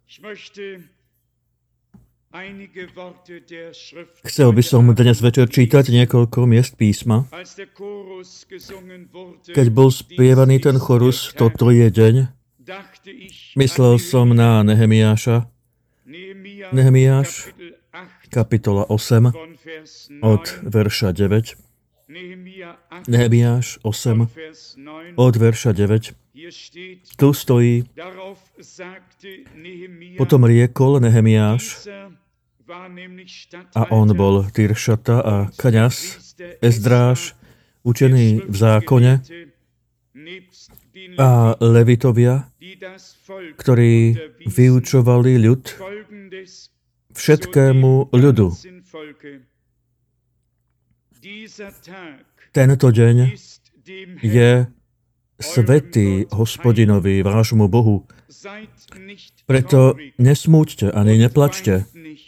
Chcel by som dnes večer čítať niekoľko miest písma. Keď bol spievaný ten chorus, toto je deň, myslel som na Nehemiáša. Nehemiáš, kapitola 8, od verša 9. Nehemiáš 8, od verša 9. Tu stojí: Potom riekol Nehemiáš, a on bol Tiršata a kňaz Ezdráš, učený v zákone, a levitovia, ktorí vyučovali ľud, všetkému ľudu. Tento deň je svätý Hospodinovi, vášmu Bohu. Preto nesmúďte ani neplačte,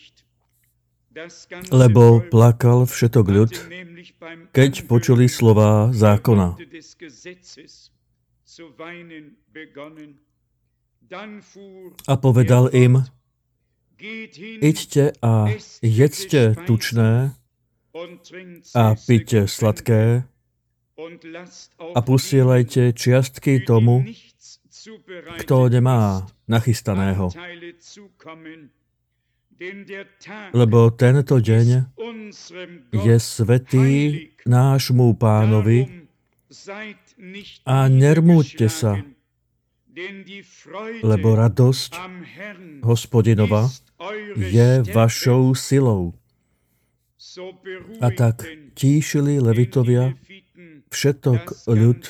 lebo plakal všetok ľud, keď počuli slová zákona. A povedal im: Iďte a jedzte tučné a pite sladké a posielajte čiastky tomu, kto nemá nachystaného. Lebo tento deň je svätý nášmu Pánovi a nermúďte sa, lebo radosť Hospodinova je vašou silou. A tak tíšili levitovia všetok ľud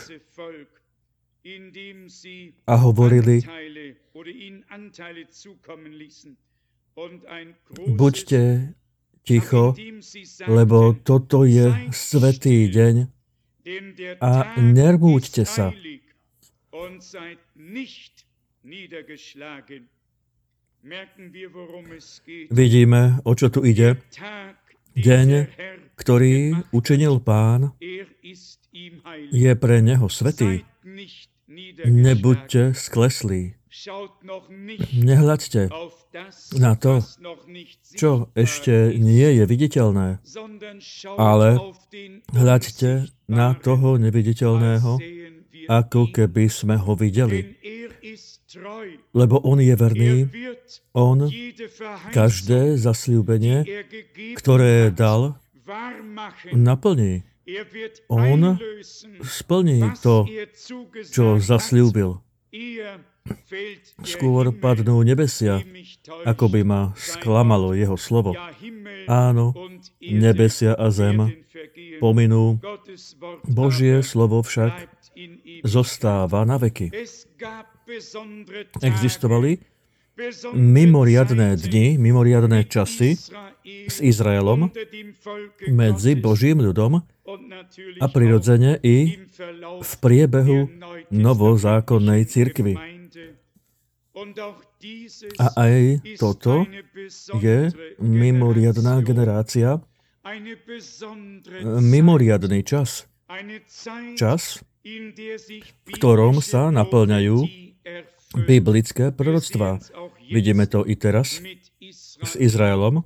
a hovorili: Buďte ticho, lebo toto je svätý deň a nermúďte sa. Vidíme, o čo tu ide. Deň, ktorý učinil Pán, je pre neho svätý. Nebuďte skleslí. Nehľaďte na to, čo ešte nie je viditeľné, ale hľaďte na toho neviditeľného, ako keby sme ho videli. Lebo on je verný, on každé zasľúbenie, ktoré dal, naplní. On splní to, čo zasľúbil. Skôr padnú nebesia, ako by ma sklamalo jeho slovo. Áno, nebesia a zem pominú, Božie slovo však zostáva na veky. Existovali mimoriadne dni, mimoriadne časy s Izraelom medzi Božím ľudom a prirodzene i v priebehu novozákonnej cirkvi. A aj toto je mimoriadná generácia, mimoriadny čas. Čas, v ktorom sa naplňajú biblické proroctvá. Vidíme to i teraz s Izraelom.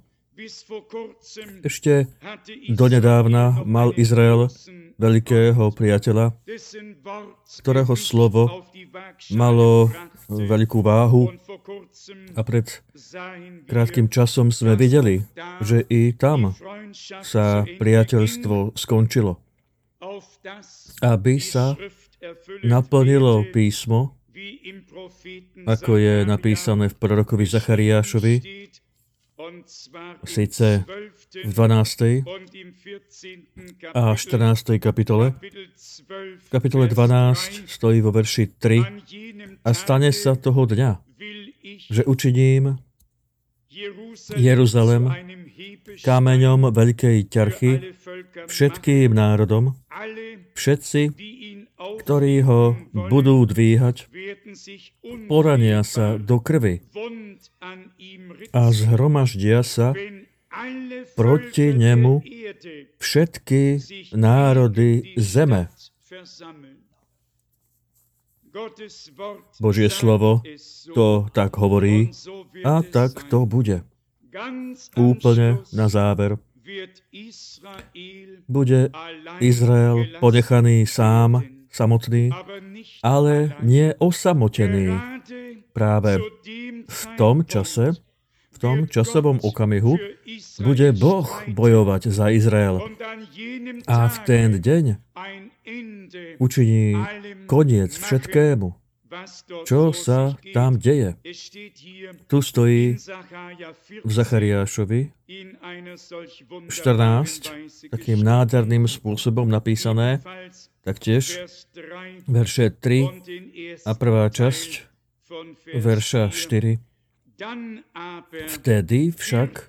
Ešte donedávna mal Izrael veľkého priateľa, ktorého slovo malo veľkú váhu, a pred krátkym časom sme videli, že i tam sa priateľstvo skončilo. Aby sa naplnilo písmo, ako je napísané v prorokovi Zachariášovi, síce v 12. a 14. kapitole. V kapitole 12 stojí vo verši 3: A stane sa toho dňa, že učiním Jeruzalem kameňom veľkej ťarchy všetkým národom. Všetci, ktorí ho budú dvíhať, porania sa do krvi a zhromaždia sa proti nemu všetky národy zeme. Božie slovo to tak hovorí A tak to bude. Úplne na záver. Bude Izrael ponechaný sám, samotný, ale nie osamotený. Práve v tom čase, v tom časovom okamihu, bude Boh bojovať za Izrael. A v ten deň učiní koniec všetkému, čo sa tam deje. Tu stojí v Zachariášovi 14 takým nádherným spôsobom napísané, taktiež verše 3 a prvá časť verša 4. Vtedy však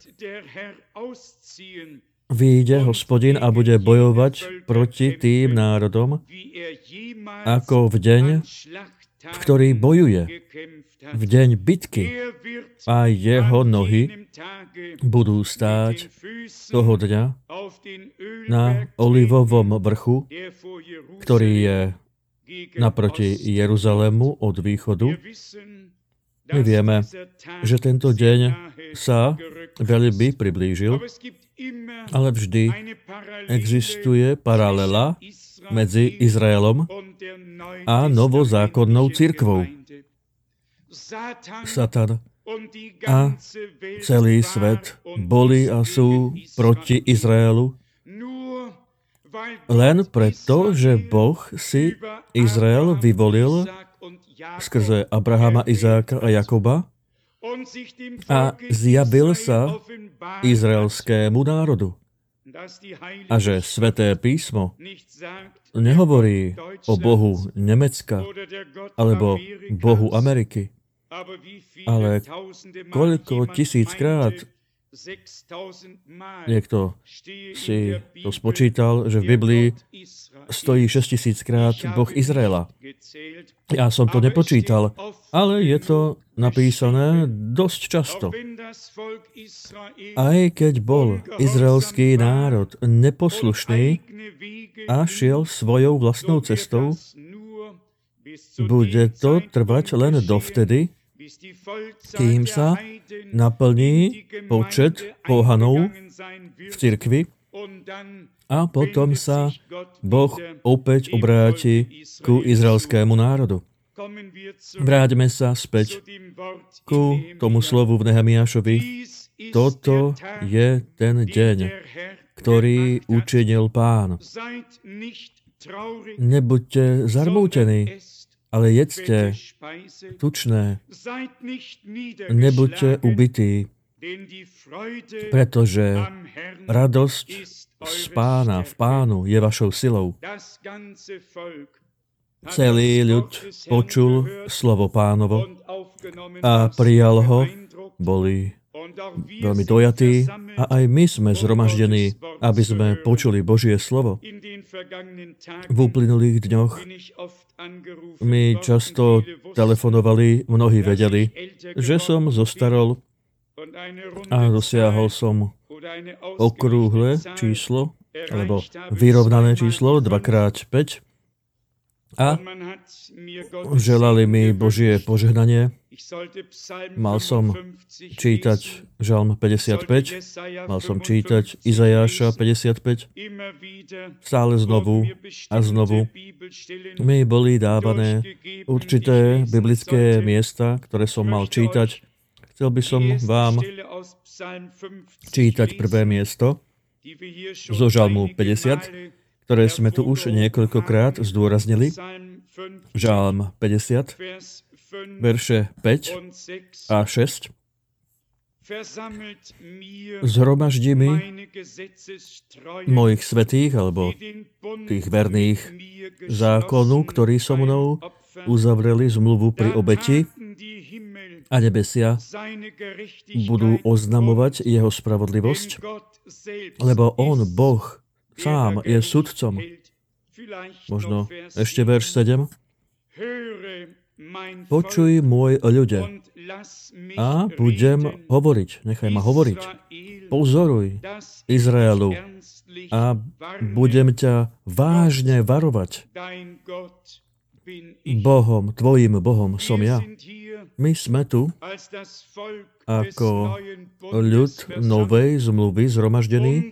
vyjde Hospodin a bude bojovať proti tým národom, ako v deň, v ktorý bojuje, v deň bitky, a jeho nohy budú stáť toho dňa na Olivovom vrchu, ktorý je naproti Jeruzalému od východu. My vieme, že tento deň sa veľmi priblížil, ale vždy existuje paralela medzi Izraelom a novozákonnou cirkvou. Satan a celý svet boli a sú proti Izraelu len preto, že Boh si Izrael vyvolil skrze Abrahama, Izáka a Jakoba a zjavil sa izraelskému národu. A že Sväté písmo nehovorí o Bohu Nemecka alebo Bohu Ameriky, ale koľko tisíckrát niekto si to spočítal, že v Biblii stojí 6000 krát Boh Izraela. Ja som to nepočítal, ale je to napísané dosť často. Aj keď bol izraelský národ neposlušný a šiel svojou vlastnou cestou, bude to trvať len dovtedy, kým sa naplní počet pohanov v cirkvi a potom sa Boh opäť obráti ku izraelskému národu. Vráťme sa späť ku tomu slovu v Nehemiášovi. Toto je ten deň, ktorý učinil Pán. Nebuďte zarmútení, ale jedzte tučné. Nebuďte ubití, pretože radosť z Pána, v Pánu je vašou silou. Celý ľud počul slovo Pánovo a prijal ho, boli veľmi dojatí a aj my sme zhromaždení, aby sme počuli Božie slovo. V uplynulých dňoch mi často telefonovali, mnohí vedeli, že som zostarol a dosiahol som okrúhle číslo, alebo vyrovnané číslo 2x5 a želali mi Božie požehnanie. Mal som čítať Žalm 55, mal som čítať Izajáša 55. Stále znovu a znovu mi boli dávané určité biblické miesta, ktoré som mal čítať. Chcel by som vám čítať prvé miesto zo Žalmu 50, ktoré sme tu už niekoľkokrát zdôraznili. Žalm 50, verše 5 a 6. Zhromaždi mi mojich svätých, alebo tých verných zákonu, ktorí so mnou uzavreli zmluvu pri obeti, a nebesia budú oznamovať jeho spravodlivosť, lebo on, Boh, sám je sudcom. Možno ešte verš 7. Počuj, môj ľude, a budem hovoriť. Nechaj ma hovoriť. Pozoruj, Izraelu, a budem ťa vážne varovať. Bohom, tvojim Bohom som ja. My sme tu ako ľud novej zmluvy zhromaždení,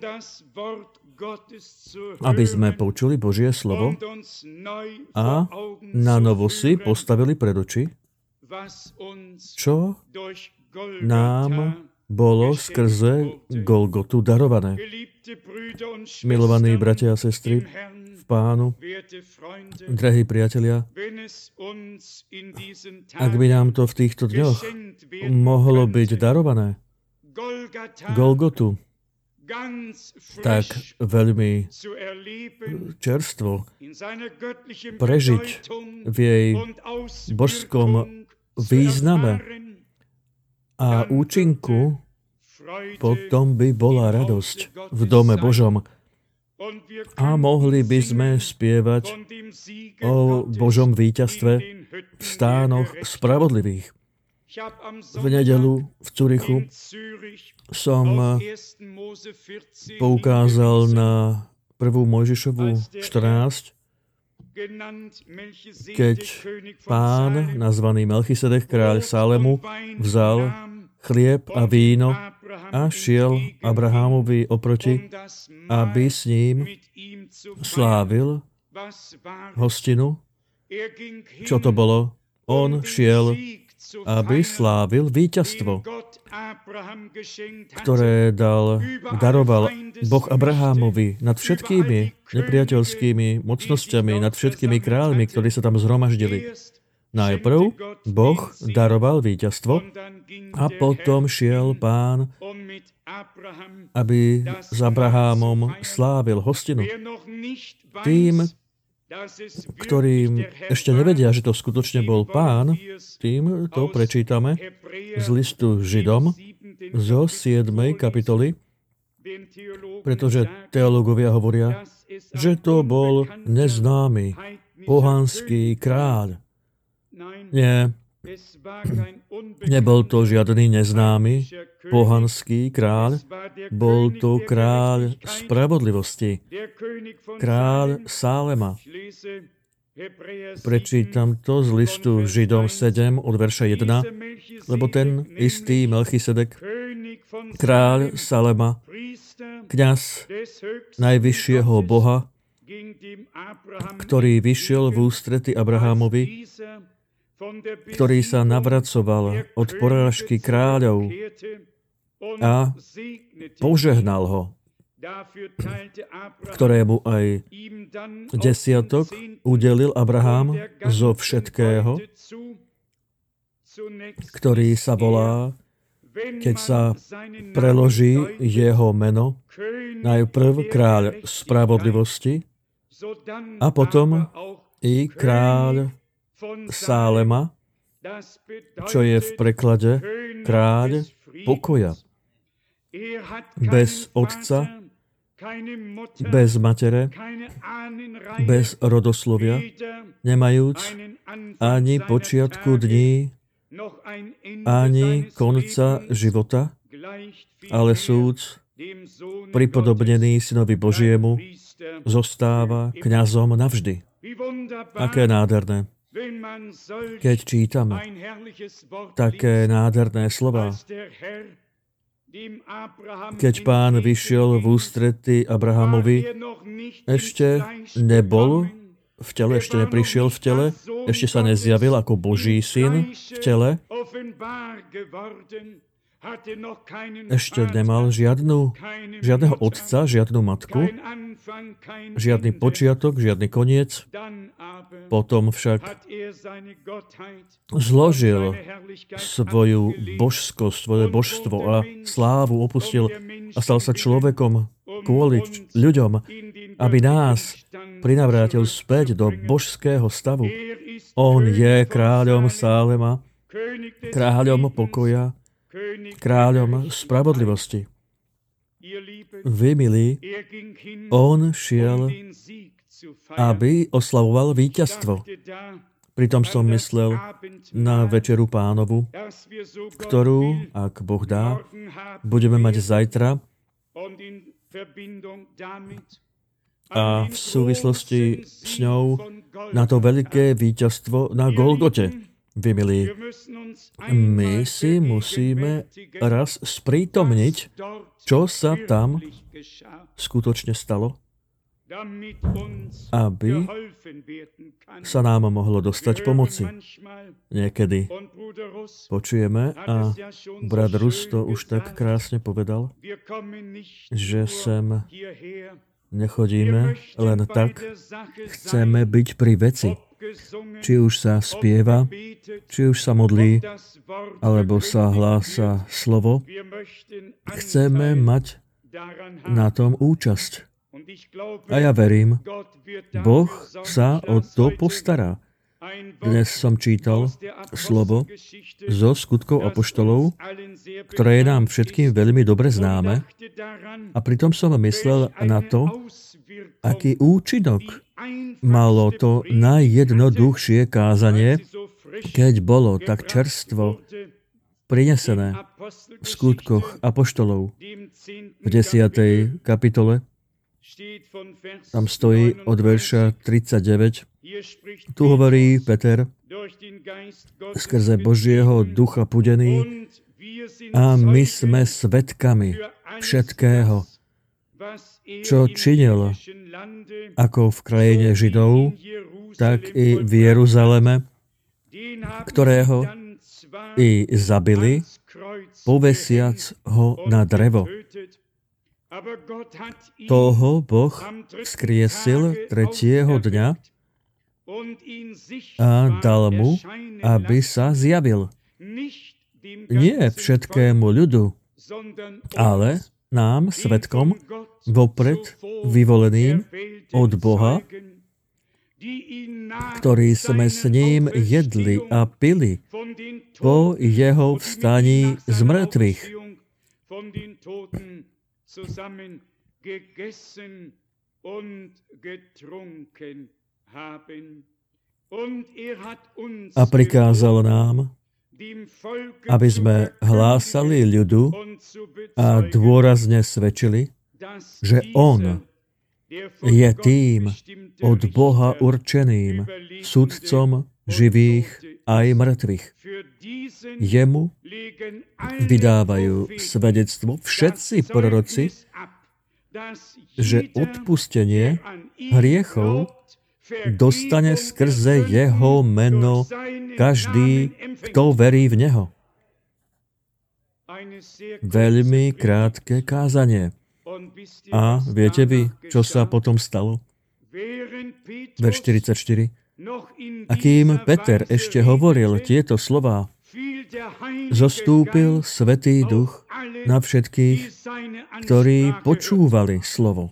aby sme počuli Božie slovo a na novo si postavili pred oči, čo nám bolo skrze Golgotu darované. Milovaní bratia a sestry v Pánu, drahí priatelia, ak by nám to v týchto dňoch mohlo byť darované, Golgotu, tak veľmi čerstvo prežiť v jej božskom význame a účinku, potom by bola radosť v dome Božom. A mohli by sme spievať o Božom víťazstve v stánoch spravodlivých. V nedeľu v Zürichu som poukázal na 1. Mojžišovu 14, keď Pán, nazvaný Melchisedek, kráľ Salemu, vzal chlieb a víno a šiel Abrahámovi oproti, aby s ním slávil hostinu. Čo to bolo? On šiel, aby slávil víťazstvo, ktoré daroval Boh Abrahámovi nad všetkými nepriateľskými mocnosťami, nad všetkými kráľmi, ktorí sa tam zhromaždili. Najprv Boh daroval víťazstvo a potom šiel Pán, aby s Abrahámom slávil hostinu. Tým, ktorým ešte nevedia, že to skutočne bol Pán, tým to prečítame z listu Židom zo 7. kapitoly, pretože teológovia hovoria, že to bol neznámy pohanský kráľ. Nie, nebol to žiadny neznámy pohanský kráľ, bol to kráľ spravodlivosti, kráľ Salema. Prečítam to z listu Židom 7 od verša 1, lebo ten istý Melchisedek, kráľ Salema, kňaz najvyššieho Boha, ktorý vyšiel v ústrety Abrahámovi, ktorý sa navracoval od porážky kráľov a požehnal ho, ktorému aj desiatok udelil Abraham zo všetkého, ktorý sa volá, keď sa preloží jeho meno, najprv kráľ spravodlivosti a potom i kráľ Salema, čo je v preklade kráľ pokoja. Bez otca, bez matere, bez rodoslovia, nemajúc ani počiatku dní, ani konca života, ale súd pripodobnený synovi Božiemu zostáva kňazom navždy. Aké nádherné, keď čítame také nádherné slova. Keď Pán vyšiel v ústrety Abrahamovi, ešte nebol v tele, ešte neprišiel v tele, ešte sa nezjavil ako Boží syn v tele, ešte nemal žiadneho otca, žiadnu matku, žiadny počiatok, žiadny koniec. Potom však zložil svoju božskosť, svoje božstvo a slávu opustil a stal sa človekom kvôli ľuďom, aby nás prinavrátil späť do božského stavu. On je kráľom Salema, kráľom pokoja, kráľom spravodlivosti. Vy, milí, on šiel, aby oslavoval víťazstvo. Pritom som myslel na Večeru Pánovu, ktorú, ak Boh dá, budeme mať zajtra. A v súvislosti s ňou na to veľké víťazstvo na Golgote. Vy, milí, my si musíme raz sprítomniť, čo sa tam skutočne stalo, aby sa nám mohlo dostať pomoci. Niekedy počujeme, a brat Rus to už tak krásne povedal, že sem nechodíme len tak, chceme byť pri veci. Či už sa spieva, či už sa modlí, alebo sa hlása slovo, chceme mať na tom účasť. A ja verím, Boh sa o to postará. Dnes som čítal slovo zo Skutkov apoštolov, ktoré je nám všetkým veľmi dobre známe, a pritom som myslel na to, aký účinok malo to najjednoduchšie kázanie, keď bolo tak čerstvo prinesené v Skutkoch apoštolov. V 10. kapitole tam stojí od verša 39. Tu hovorí Peter, skrze Božieho ducha pudený, a my sme svedkami všetkého, čo činil ako v krajine Židov, tak i v Jeruzaleme, ktorého i zabili, povesiac ho na drevo. Toho Boh vzkriesil 3. dňa a dal mu, aby sa zjavil. Nie všetkému ľudu, ale nám, svedkom, vopred vyvoleným od Boha, ktorí sme s ním jedli a pili po jeho vstaní z mŕtvych. A prikázal nám, aby sme hlásali ľudu a dôrazne svedčili, že on je tým od Boha určeným sudcom živých aj mŕtvych. Jemu vydávajú svedectvo všetci proroci, že odpustenie hriechov dostane skrze jeho meno každý, kto verí v neho. Veľmi krátke kázanie. A viete vy, čo sa potom stalo? Verš 44. A kým Peter ešte hovoril tieto slová, zostúpil Svätý Duch na všetkých, ktorí počúvali slovo.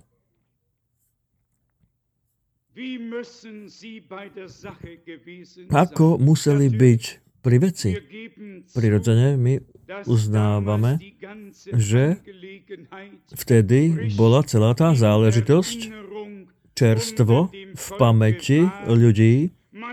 Ako museli byť pri veci? Prirodzene my uznávame, že vtedy bola celá tá záležitosť čerstvo v pamäti ľudí.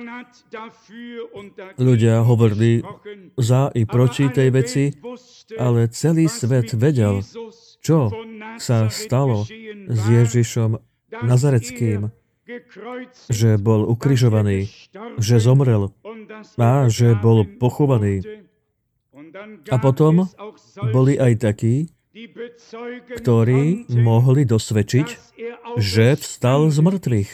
Ľudia hovorili za i proti tej veci, ale celý svet vedel, čo sa stalo s Ježišom Nazareckým, že bol ukrižovaný, že zomrel a že bol pochovaný. A potom boli aj takí, ktorí mohli dosvedčiť, že vstal z mŕtvych.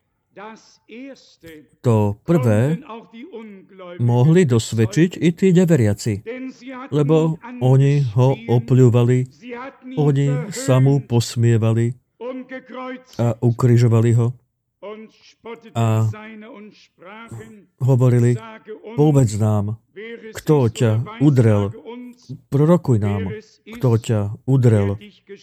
To prvé mohli dosvedčiť i tí neveriaci, lebo oni ho opľúvali, oni sa mu posmievali a ukrižovali ho a hovorili, povedz nám, kto ťa udrel, prorokuj nám, kto ťa udrel.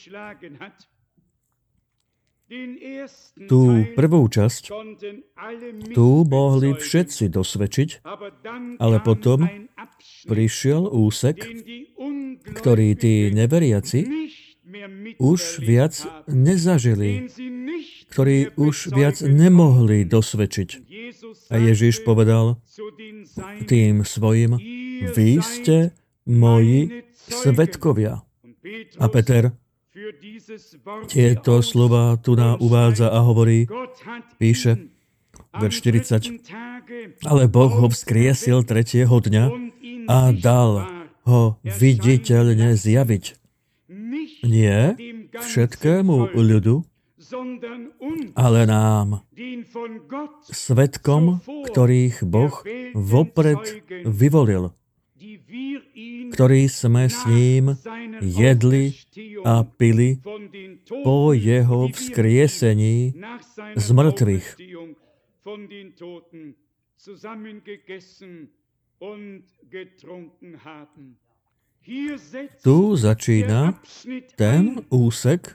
Tú prvú časť, tu mohli všetci dosvedčiť, ale potom prišiel úsek, ktorý tí neveriaci už viac nezažili, ktorí už viac nemohli dosvedčiť. A Ježiš povedal tým svojim, vy ste moji svedkovia. A Peter tieto slova tu nám uvádza a hovorí, píše, verš 40, Ale Boh ho vzkriesil tretieho dňa a dal ho viditeľne zjaviť. Nie všetkému ľudu, ale nám, svedkom, ktorých Boh vopred vyvolil, ktorí sme s ním jedli a pili po jeho vzkriesení z mŕtvych. Tu začína ten úsek,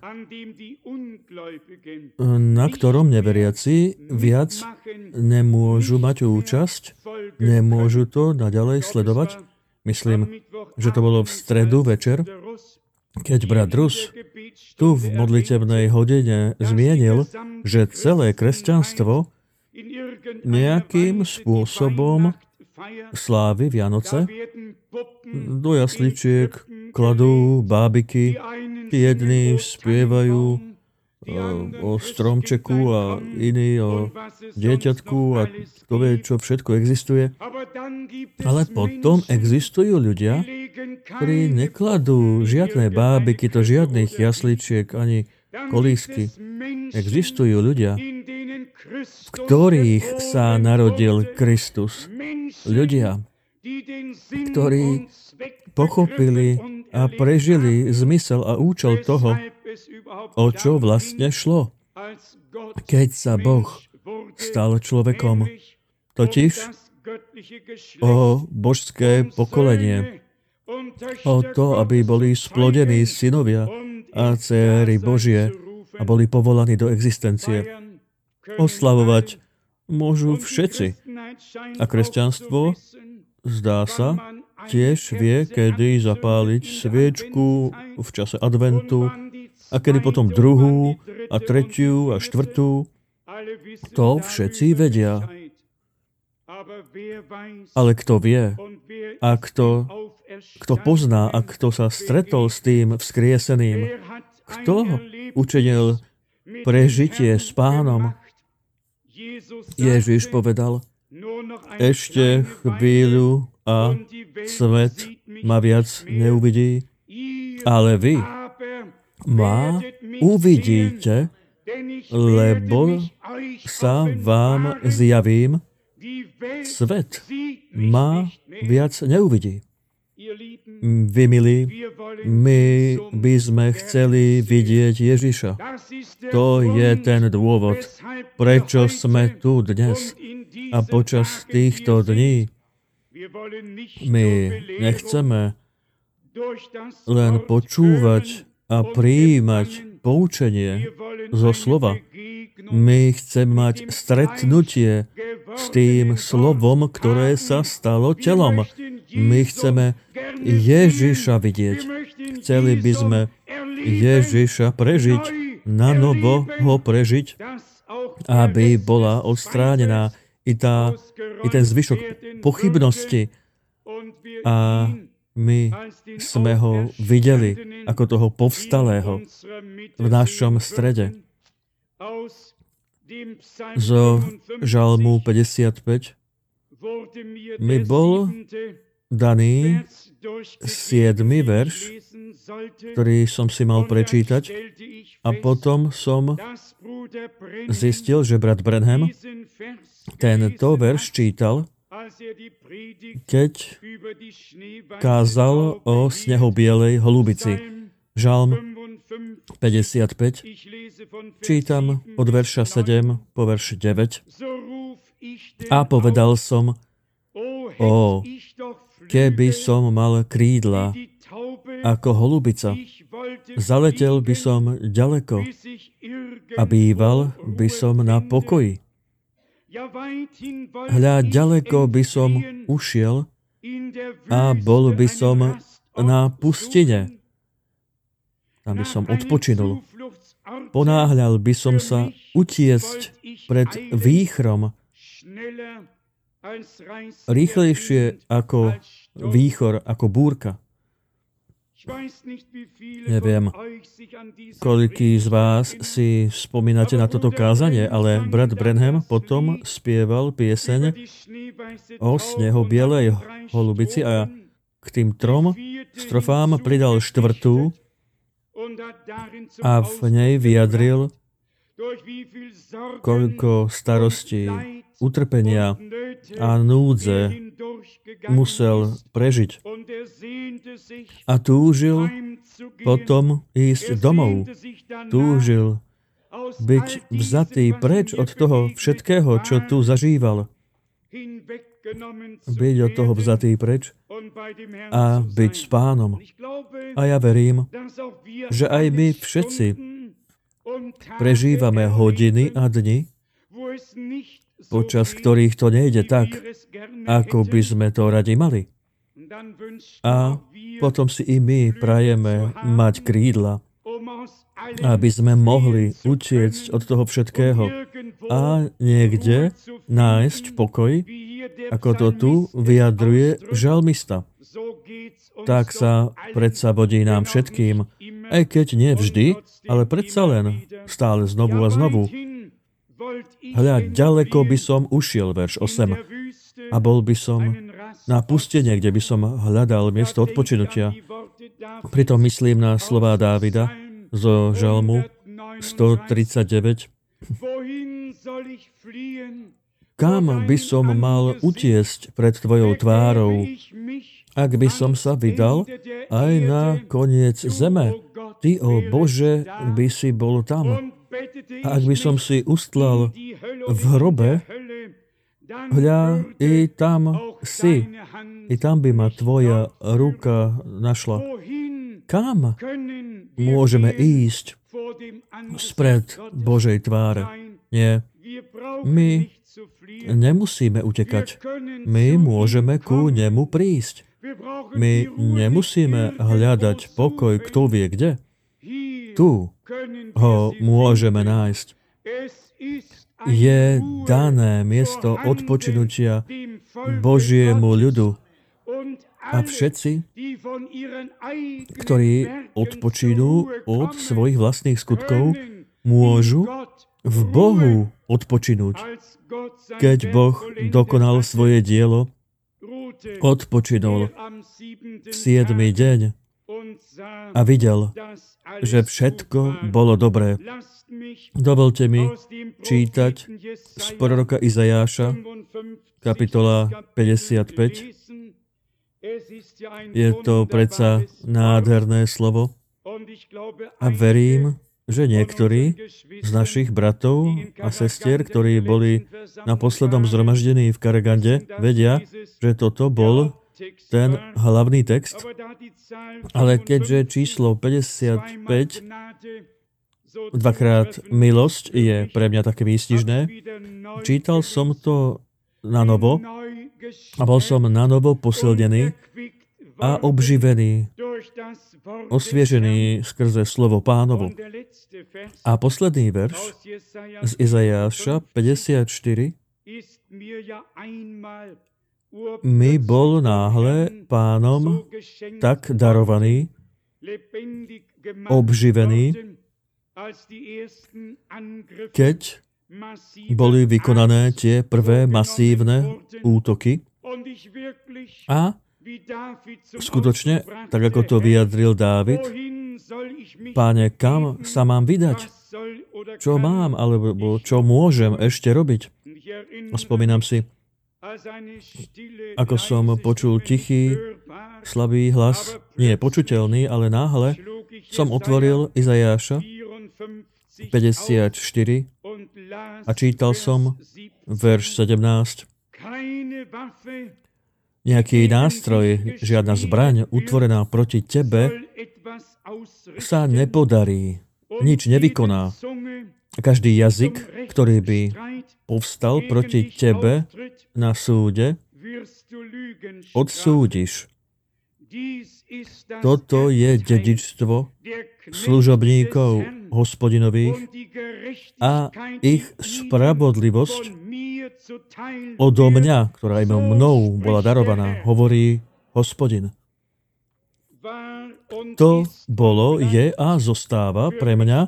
na ktorom neveriaci viac nemôžu mať účasť, nemôžu to naďalej sledovať. Myslím, že to bolo v stredu večer, keď brat Rus tu v modlitebnej hodine zmienil, že celé kresťanstvo nejakým spôsobom slávi Vianoce, do jasličiek kladú bábiky, jedni spievajú o stromčeku a iní o dieťatku a to vie, čo všetko existuje. Ale potom existujú ľudia, ktorí nekladú žiadne bábiky, to žiadnych jasličiek ani kolísky. Existujú ľudia, v ktorých sa narodil Kristus. Ľudia, ktorí pochopili a prežili zmysel a účel toho, o čo vlastne šlo, keď sa Boh stal človekom. Totiž o božské pokolenie, o to, aby boli splodení synovia a dcéry Božie a boli povolaní do existencie. Oslavovať môžu všetci. A kresťanstvo, zdá sa, tiež vie, kedy zapáliť sviečku v čase adventu a kedy potom druhú a tretiu a štvrtú. To všetci vedia. Ale kto vie a kto pozná a kto sa stretol s tým vzkrieseným, kto učinil prežitie s Pánom, Ježiš povedal, ešte chvíľu a svet ma viac neuvidí, ale vy ma uvidíte, lebo sa vám zjavím, svet ma viac neuvidí. Vy, milí, my by sme chceli vidieť Ježiša. To je ten dôvod, prečo sme tu dnes a počas týchto dní. My nechceme len počúvať a prijímať poučenie zo slova. My chceme mať stretnutie s tým slovom, ktoré sa stalo telom. My chceme Ježiša vidieť. Chceli by sme Ježiša prežiť, na novo ho prežiť, aby bola odstránená i ten zvyšok pochybnosti. A my sme ho videli ako toho povstalého v našom strede. Zo Žalmu 55 mi bol daný 7. verš, ktorý som si mal prečítať, a potom som zistil, že brat Branham tento verš čítal, keď kázal o snehobielej holubici. Žalm 55, čítam od verša 7 po verš 9. A povedal som, keby som mal krídla ako holubica, zaletel by som ďaleko a býval by som na pokoji. Hľa, ďaleko by som ušiel a bol by som na pustine. Tam by som odpočinul. Ponáhľal by som sa utiecť pred výchrom. Rýchlejšie ako výchor, ako búrka. Neviem, koľký z vás si spomínate na toto kázanie, ale brat Branham potom spieval pieseň o sneho bielej holubici a k tým 3 strofám pridal 4. a v nej vyjadril, koľko starostí, utrpenia a núdze musel prežiť. A túžil potom ísť domov. Túžil byť vzatý preč od toho všetkého, čo tu zažíval. Byť od toho vzatý preč a byť s Pánom. A ja verím, že aj my všetci prežívame hodiny a dni, počas ktorých to nejde tak, ako by sme to radi mali. A potom si i my prajeme mať krídla, aby sme mohli utiecť od toho všetkého a niekde nájsť pokoj, ako to tu vyjadruje žalmista. Tak sa predsa vodí nám všetkým, aj keď nie vždy, ale predsa len stále znovu a znovu. Hľa, ďaleko by som ušiel, verš 8, a bol by som na pustine, kde by som hľadal miesto odpočinutia. Pritom myslím na slová Dávida zo žalmu 139. Kam by som mal utiesť pred tvojou tvárou, ak by som sa vydal aj na koniec zeme? Ty, o Bože, by si bol tam. A ak by som si ustlal v hrobe, hľa, i tam si, i tam by ma tvoja ruka našla. Kam môžeme ísť spred Božej tváre? Nie. My nemusíme utekať. My môžeme ku nemu prísť. My nemusíme hľadať pokoj, kto vie kde. Tu ho môžeme nájsť. Je dané miesto odpočinutia Božiemu ľudu. A všetci, ktorí odpočinú od svojich vlastných skutkov, môžu v Bohu odpočinúť. Keď Boh dokonal svoje dielo, odpočinul v 7. deň a videl, že všetko bolo dobré. Dovolte mi čítať z proroka Izajáša, kapitola 55. Je to predsa nádherné slovo a verím, že niektorí z našich bratov a sestier, ktorí boli na poslednom zhromaždení v Karagande, vedia, že toto bol ten hlavný text. Ale keďže číslo 55, dvakrát milosť, je pre mňa také výstižné, čítal som to na novo a bol som na novo posilnený a obživený, osviežený skrze slovo Pánovo. A posledný verš z Izajáša 54 mi bol náhle Pánom tak darovaný, obživený, keď boli vykonané tie prvé masívne útoky a skutočne, tak ako to vyjadril Dávid, Páne, kam sa mám vydať? Čo mám, alebo čo môžem ešte robiť? Spomínam si, ako som počul tichý, slabý hlas, nie počuteľný, ale náhle som otvoril Izajáša 54 a čítal som verš 17. Nejaký nástroj, žiadna zbraň utvorená proti tebe sa nepodarí, nič nevykoná. Každý jazyk, ktorý by povstal proti tebe na súde, odsúdiš. Toto je dedičstvo služobníkov Hospodinových a ich spravodlivosť odo mňa, ktorá im mnou bola darovaná, hovorí Hospodin. To bolo, je a zostáva pre mňa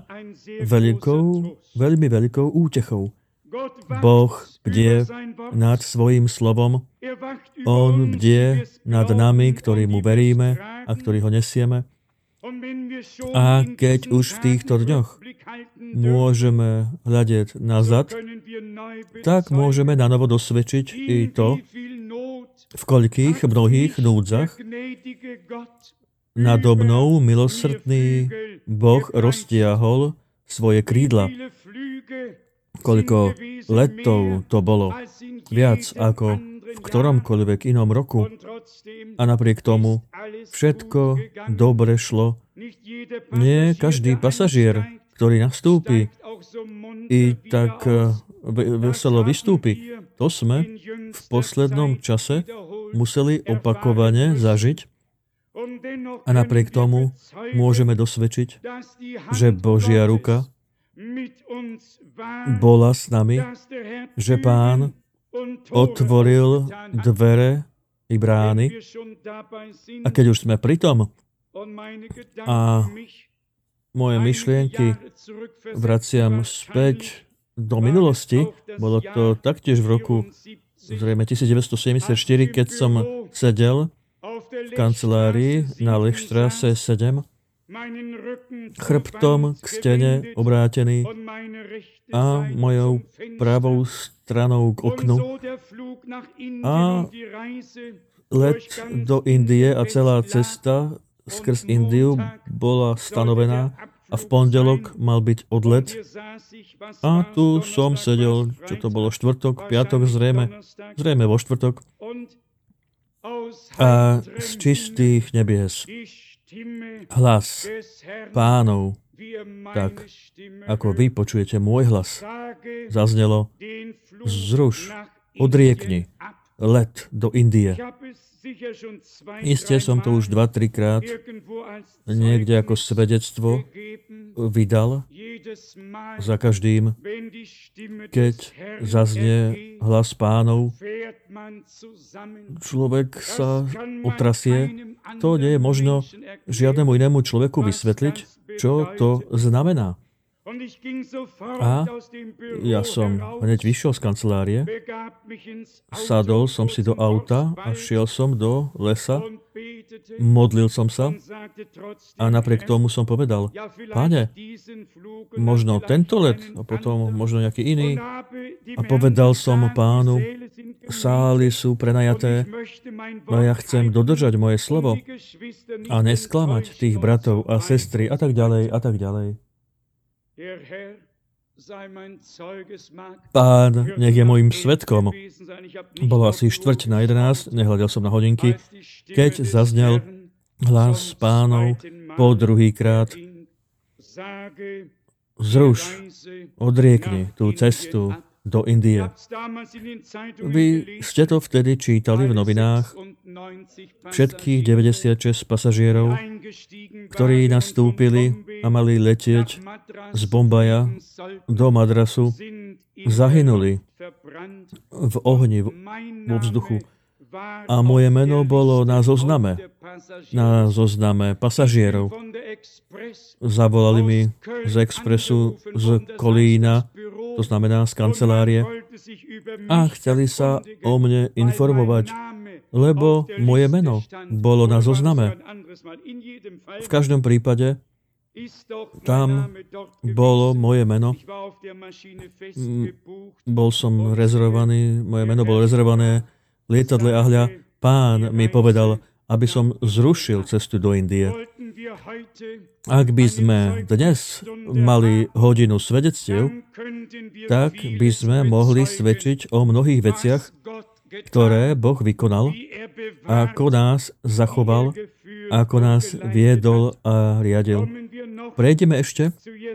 veľmi veľkou útechou. Boh bdie nad svojím slovom. On bdie nad nami, ktorí mu veríme a ktorí ho nesieme. A keď už v týchto dňoch môžeme hľadiť nazad, tak môžeme nanovo dosvedčiť i to, v koľkých mnohých núdzach nado mnou milosrdný Boh roztiahol svoje krídla. Koľko letov to bolo, viac ako v ktoromkoľvek inom roku. A napriek tomu všetko dobre šlo. Nie každý pasažier, ktorý nastúpi, i tak veselo vystúpi. To sme v poslednom čase museli opakovane zažiť. A napriek tomu môžeme dosvedčiť, že Božia ruka bola s nami, že Pán otvoril dvere i brány. A keď už sme pri tom a moje myšlienky vraciam späť do minulosti, bolo to taktiež v roku zrejme 1974, keď som sedel v kancelárii na Lechstrasse 7, chrbtom k stene obrátený a mojou pravou stranou k oknu. A let do Indie a celá cesta skrz Indiu bola stanovená a v pondelok mal byť odlet. A tu som sedel, čo to bolo, štvrtok, piatok, zrejme vo štvrtok. A z čistých nebies hlas Pánov, tak ako vy počujete môj hlas, zaznelo: zruš, odriekni let do Indie. Isté som to už 2-3 krát niekde ako svedectvo vydal. Za každým, keď zaznie hlas Pánov, človek sa otrasie. To nie je možno žiadnemu inému človeku vysvetliť, čo to znamená. A ja som hneď vyšiel z kancelárie, sadol som si do auta a šiel som do lesa, modlil som sa a napriek tomu som povedal: Pane, možno tento let a potom možno nejaký iný. A povedal som Pánu: sály sú prenajaté, no ja chcem dodržať moje slovo a nesklamať tých bratov a sestry a tak ďalej a tak ďalej. Pán nech je mojím svedkom. Bolo asi 10:45, nehľadel som na hodinky, keď zaznel hlas Pánov po druhýkrát: zruš, odriekni tú cestu do Indie. Vy ste to vtedy čítali v novinách, všetkých 96 pasažierov, ktorí nastúpili a mali letieť z Bombaja do Madrasu, zahynuli v ohni, vo vzduchu. A moje meno bolo na zozname pasažierov. Zavolali mi z Expressu z Kolína, to znamená z kancelárie, a chceli sa o mne informovať, lebo moje meno bolo na zozname. V každom prípade tam bolo moje meno. Bol som rezervovaný, moje meno bolo rezervované v lietadle a hľa, Pán mi povedal, aby som zrušil cestu do Indie. Ak by sme dnes mali hodinu svedectiev, tak by sme mohli svedčiť o mnohých veciach, ktoré Boh vykonal, ako nás zachoval, ako nás viedol a riadil. Prejdeme ešte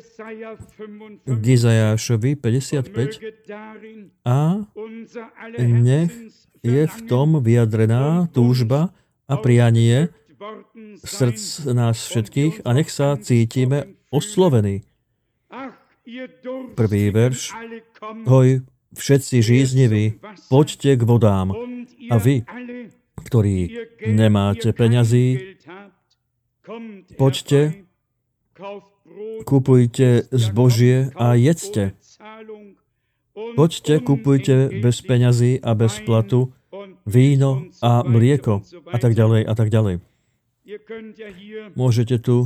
k Izajášovi 55 a nech je v tom vyjadrená túžba a prianie srdc nás všetkých a nech sa cítime oslovení. Prvý verš: hoj, všetci žízniví, poďte k vodám. A vy, ktorí nemáte peňazí, Poďte, kupujte zbožie a jedzte. Poďte, kupujte bez peňazí a bez platu víno a mlieko a tak ďalej a tak ďalej. Môžete tu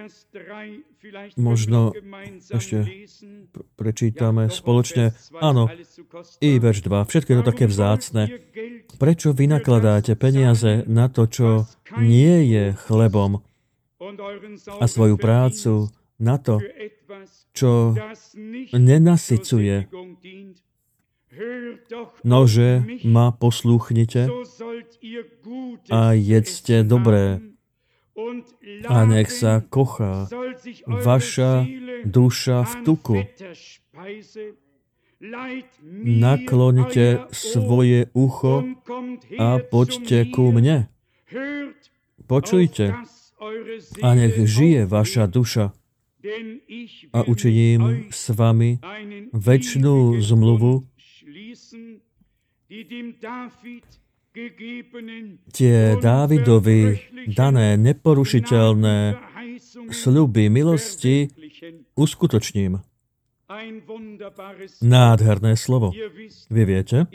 možno ešte prečítame spoločne. Áno, i verš 2. Všetko je to také vzácne. Prečo vynakladáte peniaze na to, čo nie je chlebom a svoju prácu na to, čo nenasycuje? Nože ma poslúchnite a jedzte dobré a nech sa kochá vaša duša v tuku. Nakloňte svoje ucho a poďte ku mne. Počujte a nech žije vaša duša a učiním s vami večnú zmluvu, tie Dávidovi dané neporušiteľné sľuby milosti uskutočním. Nádherné slovo. Vy viete,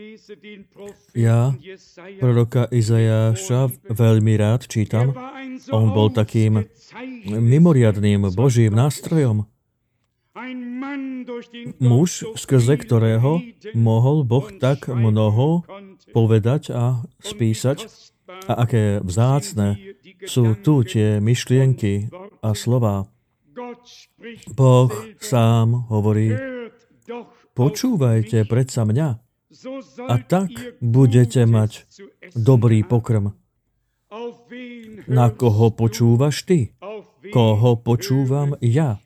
ja proroka Izajáša veľmi rád čítam. On bol takým mimoriadnym Božím nástrojom. Muž, skrze ktorého mohol Boh tak mnoho povedať a spísať. A aké vzácne sú tu tie myšlienky a slová. Boh sám hovorí, počúvajte predsa mňa a tak budete mať dobrý pokrm. Na koho počúvaš ty? Koho počúvam ja?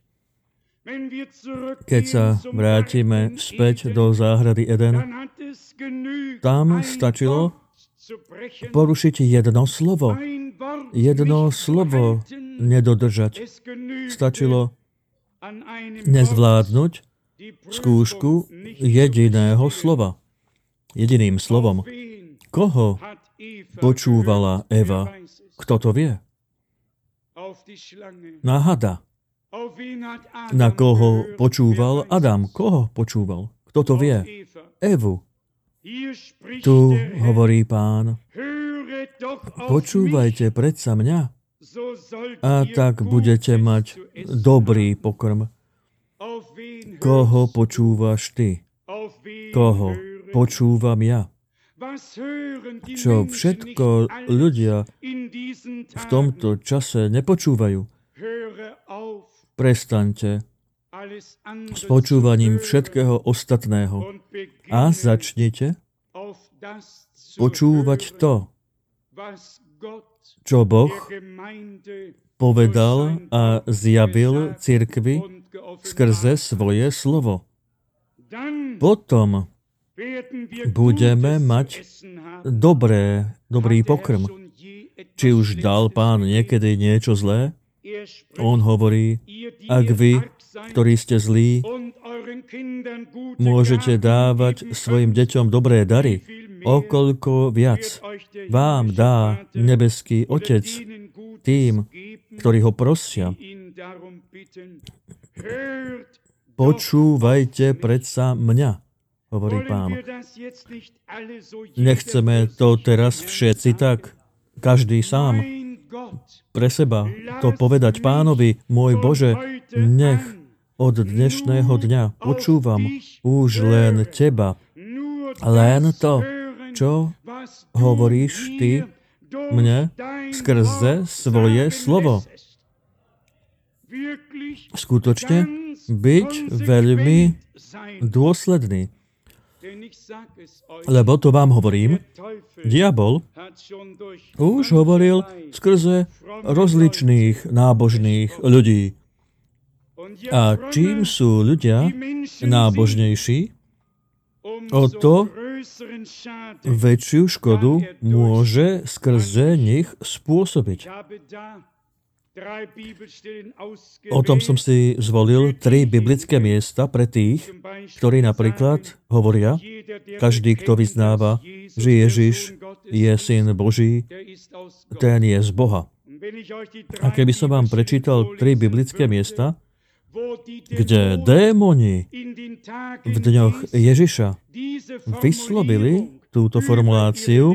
Keď sa vrátime späť do záhrady Eden, tam stačilo porušiť jedno slovo. Jedno slovo nedodržať. Stačilo nezvládnuť skúšku jediného slova. Jediným slovom. Koho počúvala Eva? Kto to vie? Na hada. Na koho počúval Adam? Koho počúval? Kto to vie? Evu. Tu hovorí Pán, počúvajte predsa mňa a tak budete mať dobrý pokrm. Koho počúvaš ty? Koho počúvam ja? Čo všetko ľudia v tomto čase nepočúvajú? Prestaňte s počúvaním všetkého ostatného a začnite počúvať to, čo Boh povedal a zjavil cirkvi skrze svoje slovo. Potom budeme mať dobrý pokrm. Či už dal Pán niekedy niečo zlé? On hovorí, ak vy, ktorí ste zlí, môžete dávať svojim deťom dobré dary, okoľko viac vám dá nebeský Otec tým, ktorí ho prosia. Počúvajte predsa mňa, hovorí Pán. Nechceme to teraz všetci tak, každý sám, pre seba, to povedať Pánovi, môj Bože, nech od dnešného dňa počúvam už len Teba, len to, čo hovoríš Ty mne skrze svoje slovo. Skutočne byť veľmi dôsledný. Lebo to vám hovorím, diabol už hovoril skrze rozličných nábožných ľudí. A čím sú ľudia nábožnejší, o to väčšiu škodu môže skrze nich spôsobiť. O tom som si zvolil 3 biblické miesta pre tých, ktorí napríklad hovoria, každý, kto vyznáva, že Ježiš je Syn Boží, ten je z Boha. A keby som vám prečítal 3 biblické miesta, kde démoni v dňoch Ježiša vyslovili túto formuláciu,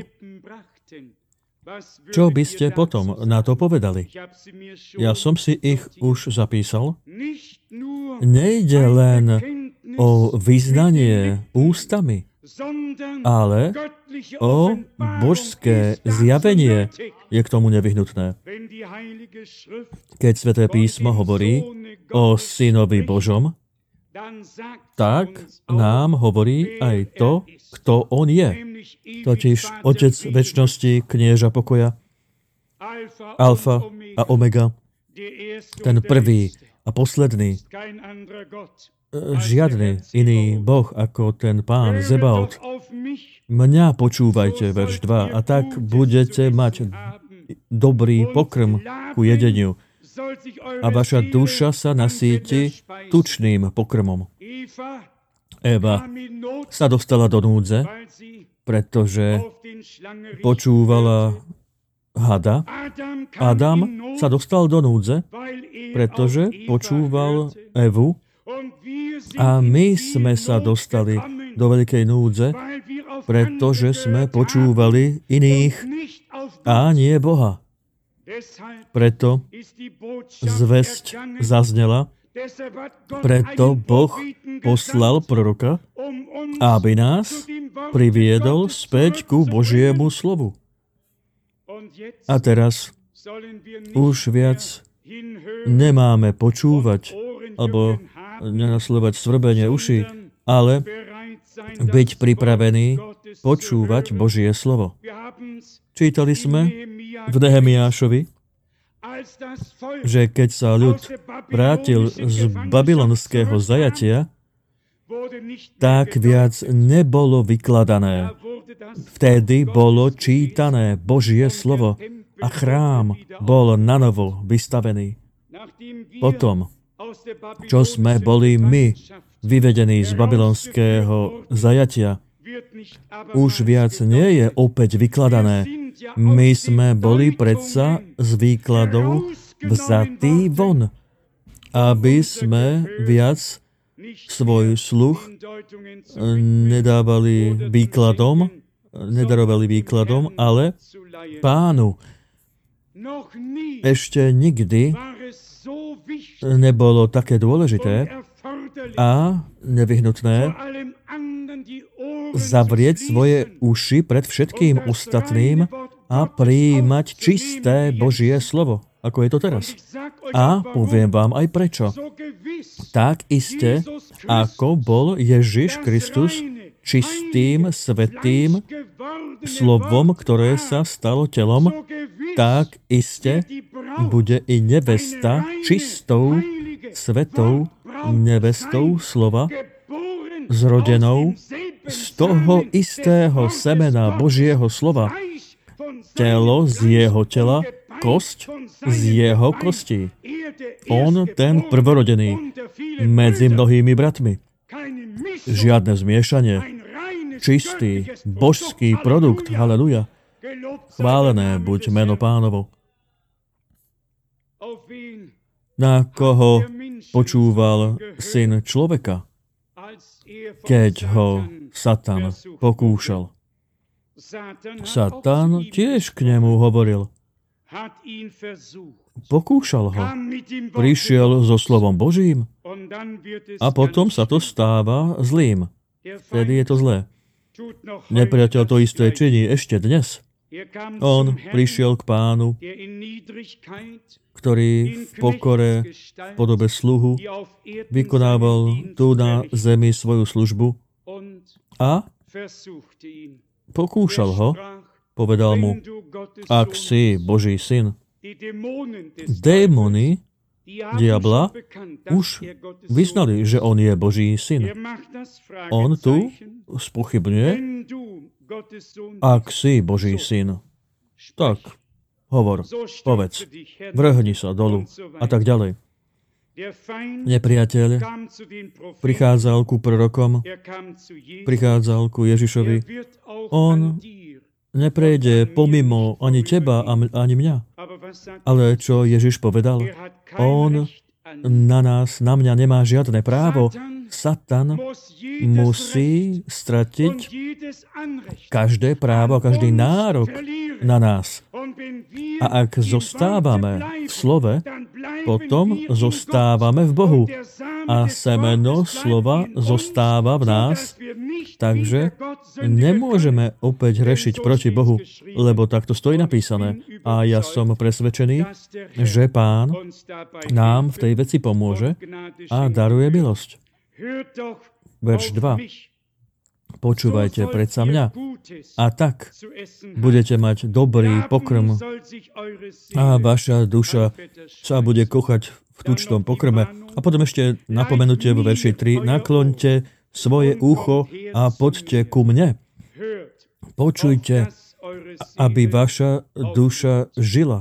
čo by ste potom na to povedali? Ja som si ich už zapísal. Nejde len o vyznanie ústami, ale o božské zjavenie je k tomu nevyhnutné. Keď Sväté písmo hovorí o Synovi Božom, tak nám hovorí aj to, kto on je. Totiž Otec večnosti, knieža pokoja, Alfa a Omega, ten prvý a posledný. Žiadny iný Boh ako ten Pán Zebaot. Mňa počúvajte, verš 2, a tak budete mať dobrý pokrm ku jedeniu a vaša duša sa nasíti tučným pokrmom. Eva sa dostala do núdze, pretože počúvala hada. Adam sa dostal do núdze, pretože počúval Evu. A my sme sa dostali do veľkej núdze, pretože sme počúvali iných a nie Boha. Preto zvesť zaznela, preto Boh poslal proroka, aby nás priviedol späť ku Božiemu slovu. A teraz už viac nemáme počúvať alebo nenasledovať svrbenie uší, ale byť pripravený počúvať Božie slovo. Čítali sme v Nehemiášovi, že keď sa ľud vrátil z babylonského zajatia, tak viac nebolo vykladané. Vtedy bolo čítané Božie slovo a chrám bol nanovo vystavený. Potom, čo sme boli my vyvedení z babylonského zajatia, už viac nie je opäť vykladané. My sme boli predsa z výkladov vzatí von, aby sme viac svoj sluch nedarovali výkladom, ale Pánu. Ešte nikdy nebolo také dôležité a nevyhnutné zavrieť svoje uši pred všetkým ostatným a prijímať čisté Božie slovo, ako je to teraz. A poviem vám aj prečo. Tak iste, ako bol Ježiš Kristus čistým, svätým slovom, ktoré sa stalo telom, tak iste bude i nevesta čistou, svetou nevestou slova, zrodenou z toho istého semena Božieho slova. Telo z jeho tela, kosť z jeho kostí. On ten prvorodený medzi mnohými bratmi. Žiadne zmiešanie. Čistý, božský produkt. Haleluja. Chválené buď meno Pánovo. Na koho počúval Syn človeka, keď ho Satan pokúšal? Satan tiež k nemu hovoril. Pokúšal ho. Prišiel so slovom Božím a potom sa to stáva zlým. Vtedy je to zlé. Nepriateľ to isté činí ešte dnes. On prišiel k Pánu, ktorý v pokore, v podobe sluhu, vykonával tu na zemi svoju službu a pokúšal ho, povedal mu, ak si Boží syn. Démoni diabla už vyznali, že on je Boží syn. On tu spochybňuje, ak si Boží syn. Tak, hovor, povedz, vrhni sa dolu a tak ďalej. Nepriateľ prichádzal ku prorokom, prichádzal ku Ježišovi. On neprejde pomimo ani teba, ani mňa. Ale čo Ježiš povedal? On na mňa nemá žiadne právo. Satan musí stratiť každé právo, každý nárok na nás. A ak zostávame v slove, potom zostávame v Bohu. A semeno slova zostáva v nás, takže nemôžeme opäť hrešiť proti Bohu, lebo takto stojí napísané. A ja som presvedčený, že Pán nám v tej veci pomôže a daruje milosť. Verš 2. Počúvajte predsa mňa. A tak budete mať dobrý pokrm a vaša duša sa bude kochať v tučnom pokrme. A potom ešte napomenutie vo verši 3. Nakloňte svoje ucho a poďte ku mne. Počujte, aby vaša duša žila.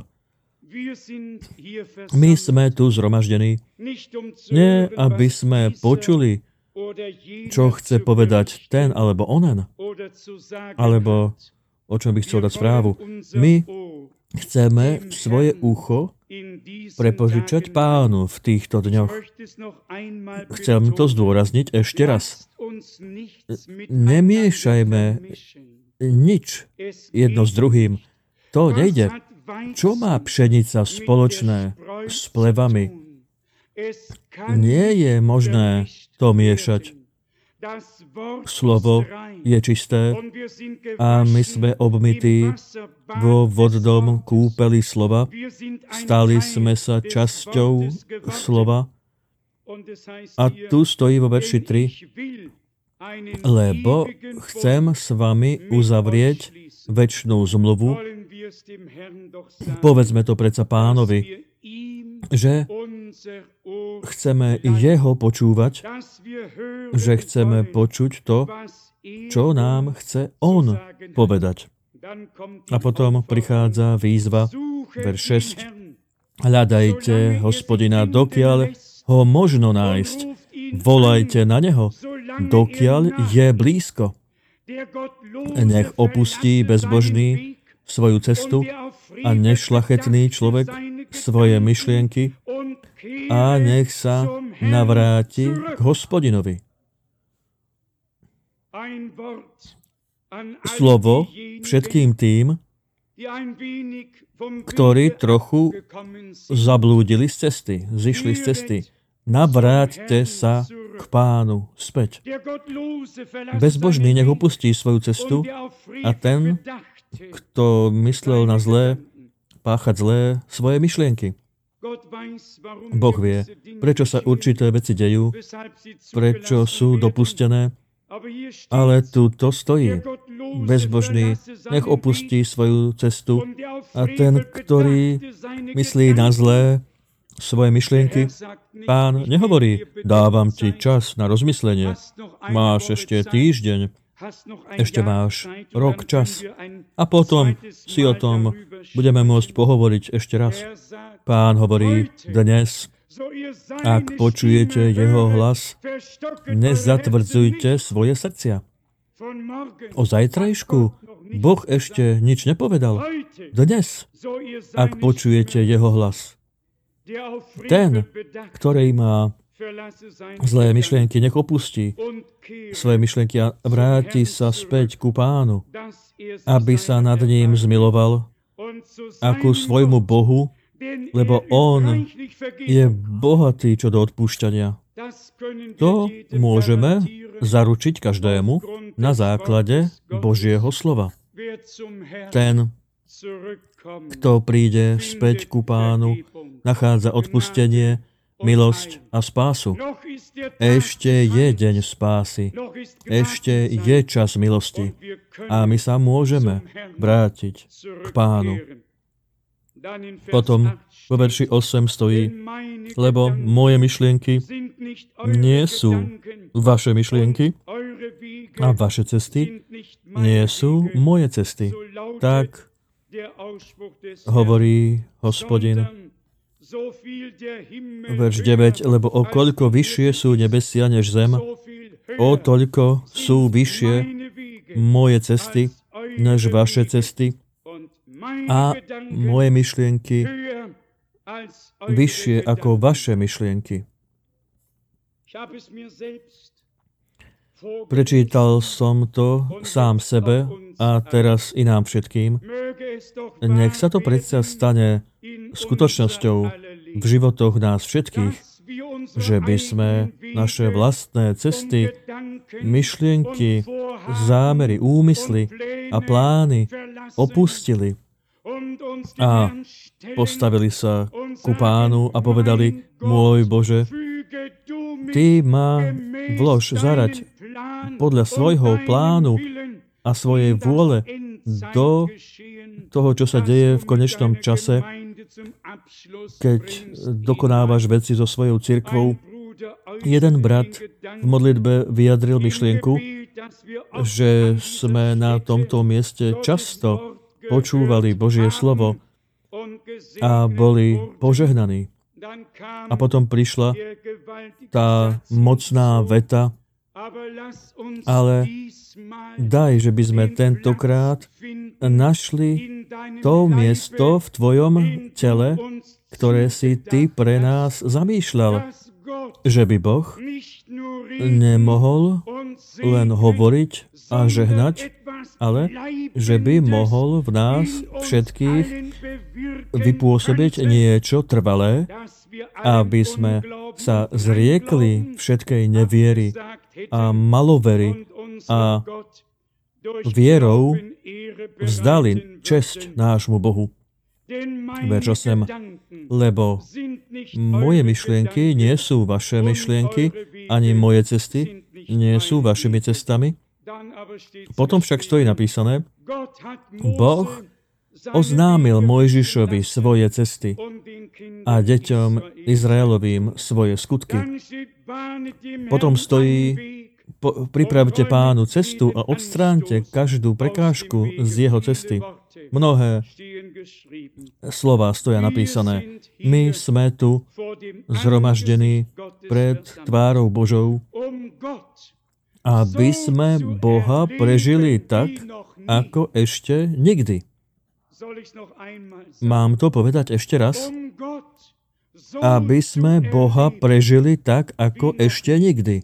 My sme tu zhromaždení, nie aby sme počuli, čo chce povedať ten alebo onen, alebo o čom by chcel dať správu. My chceme svoje ucho prepožičať Pánu v týchto dňoch. Chcem to zdôrazniť ešte raz. Nemiešajme nič jedno s druhým. To nejde. Čo má pšenica spoločné s plevami? Nie je možné to miešať. Slovo je čisté a my sme obmytí vo vodnom kúpeli slova. Stali sme sa časťou slova. A tu stojí vo verši 3. Lebo chcem s vami uzavrieť večnú zmluvu. Povedzme to predsa Pánovi, že chceme jeho počúvať, že chceme počuť to, čo nám chce on povedať. A potom prichádza výzva, verš 6. Hľadajte Hospodina, dokiaľ ho možno nájsť. Volajte na neho, dokiaľ je blízko. Nech opustí bezbožný svoju cestu a nešľachetný človek svoje myšlienky a nech sa navráti k Hospodinovi. Slovo všetkým tým, ktorí trochu zablúdili z cesty, zišli z cesty. Navráťte sa k Pánu späť. Bezbožný nech opustí svoju cestu a ten, kto myslel na zlé, páchať zlé, svoje myšlienky. Boh vie, prečo sa určité veci dejú, prečo sú dopustené, ale tu to stojí. Bezbožný nech opustí svoju cestu a ten, ktorý myslí na zlé, svoje myšlienky, Pán nehovorí, dávam ti čas na rozmyslenie, máš ešte týždeň, ešte máš rok čas a potom si o tom budeme môcť pohovoriť ešte raz. Pán hovorí dnes, ak počujete jeho hlas, nezatvrdzujte svoje srdcia. O zajtrajšku Boh ešte nič nepovedal. Dnes, ak počujete jeho hlas, ten, ktorý má zlé myšlienky, nech opustí svoje myšlienky a vráti sa späť ku Pánu, aby sa nad ním zmiloval ako svojmu Bohu, lebo on je bohatý čo do odpúšťania. To môžeme zaručiť každému na základe Božieho slova. Ten, kto príde späť ku Pánu, nachádza odpustenie, milosť a spásu. Ešte je deň spásy. Ešte je čas milosti. A my sa môžeme vrátiť k Pánu. Potom vo verši 8 stojí, lebo moje myšlienky nie sú vaše myšlienky a vaše cesty nie sú moje cesty. Tak hovorí Hospodin. Verš 9, lebo o koľko vyššie sú nebesia než zem, o toľko sú vyššie moje cesty než vaše cesty a moje myšlienky vyššie ako vaše myšlienky. Prečítal som to sám sebe a teraz i nám všetkým. Nech sa to predsa stane skutočnosťou v životoch nás všetkých, že by sme naše vlastné cesty, myšlienky, zámery, úmysly a plány opustili a postavili sa ku Pánu a povedali: môj Bože, Ty ma vlož, zaraď podľa svojho plánu a svojej vôle do toho, čo sa deje v konečnom čase, keď dokonávaš veci so svojou cirkvou. Jeden brat v modlitbe vyjadril myšlienku, že sme na tomto mieste často počúvali Božie slovo a boli požehnaní. A potom prišla tá mocná veta: ale daj, že by sme tentokrát našli to miesto v Tvojom tele, ktoré si Ty pre nás zamýšľal. Že by Boh nemohol len hovoriť a žehnať, ale že by mohol v nás všetkých vypôsobiť niečo trvalé, aby sme sa zriekli všetkej neviery a malovery a vierou vzdali česť nášmu Bohu. Verš 8. Lebo moje myšlienky nie sú vaše myšlienky, ani moje cesty nie sú vašimi cestami. Potom však stojí napísané: Boh oznámil Mojžišovi svoje cesty a deťom Izraelovým svoje skutky. Potom stojí: pripravte Pánu cestu a odstráňte každú prekážku z jeho cesty. Mnohé slová stoja napísané. My sme tu zhromaždení pred tvárou Božou, aby sme Boha prežili tak, ako ešte nikdy. Mám to povedať ešte raz? Aby sme Boha prežili tak, ako ešte nikdy.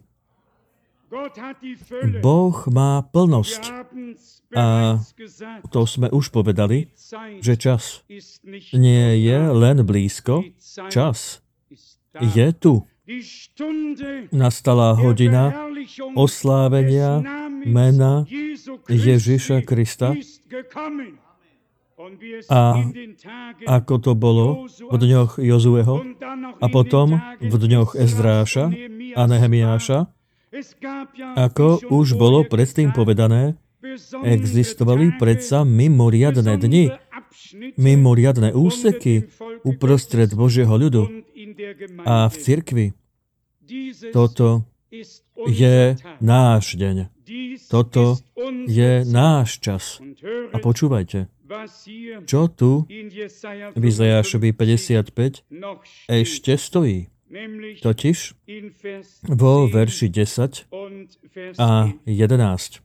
Boh má plnosť. A to sme už povedali, že čas nie je len blízko, čas je tu. Nastala hodina oslávenia mena Ježiša Krista. A ako to bolo v dňoch Jozueho a potom v dňoch Ezdráša a Nehemiáša, ako už bolo predtým povedané, existovali predsa mimoriadne dni, mimoriadne úseky uprostred Božieho ľudu a v cirkvi. Toto je náš deň. Toto je náš čas. A počúvajte, čo tu v Izajášovi 55 ešte stojí. Totiž vo verši 10 a 11.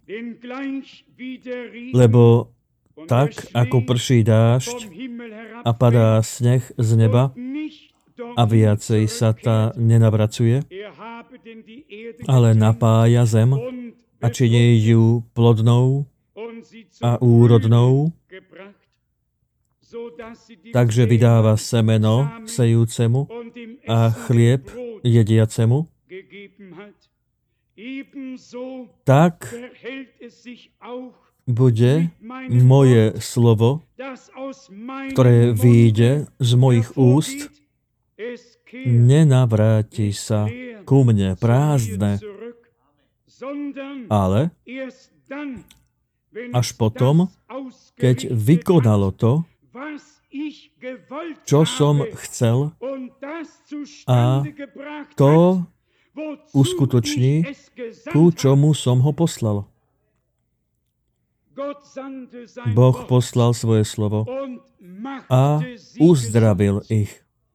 Lebo tak, ako prší dážď a padá sneh z neba a viacej sa tá nenavracuje, ale napája zem a činí ju plodnou a úrodnou, takže vydáva semeno sejúcemu a chlieb jediacemu, tak bude moje slovo, ktoré vyjde z mojich úst, nenavráti sa ku mne prázdne, ale až potom, keď vykonalo to, čo som chcel, a to uskutoční, ku čomu som ho poslal. Boh poslal svoje slovo a uzdravil ich.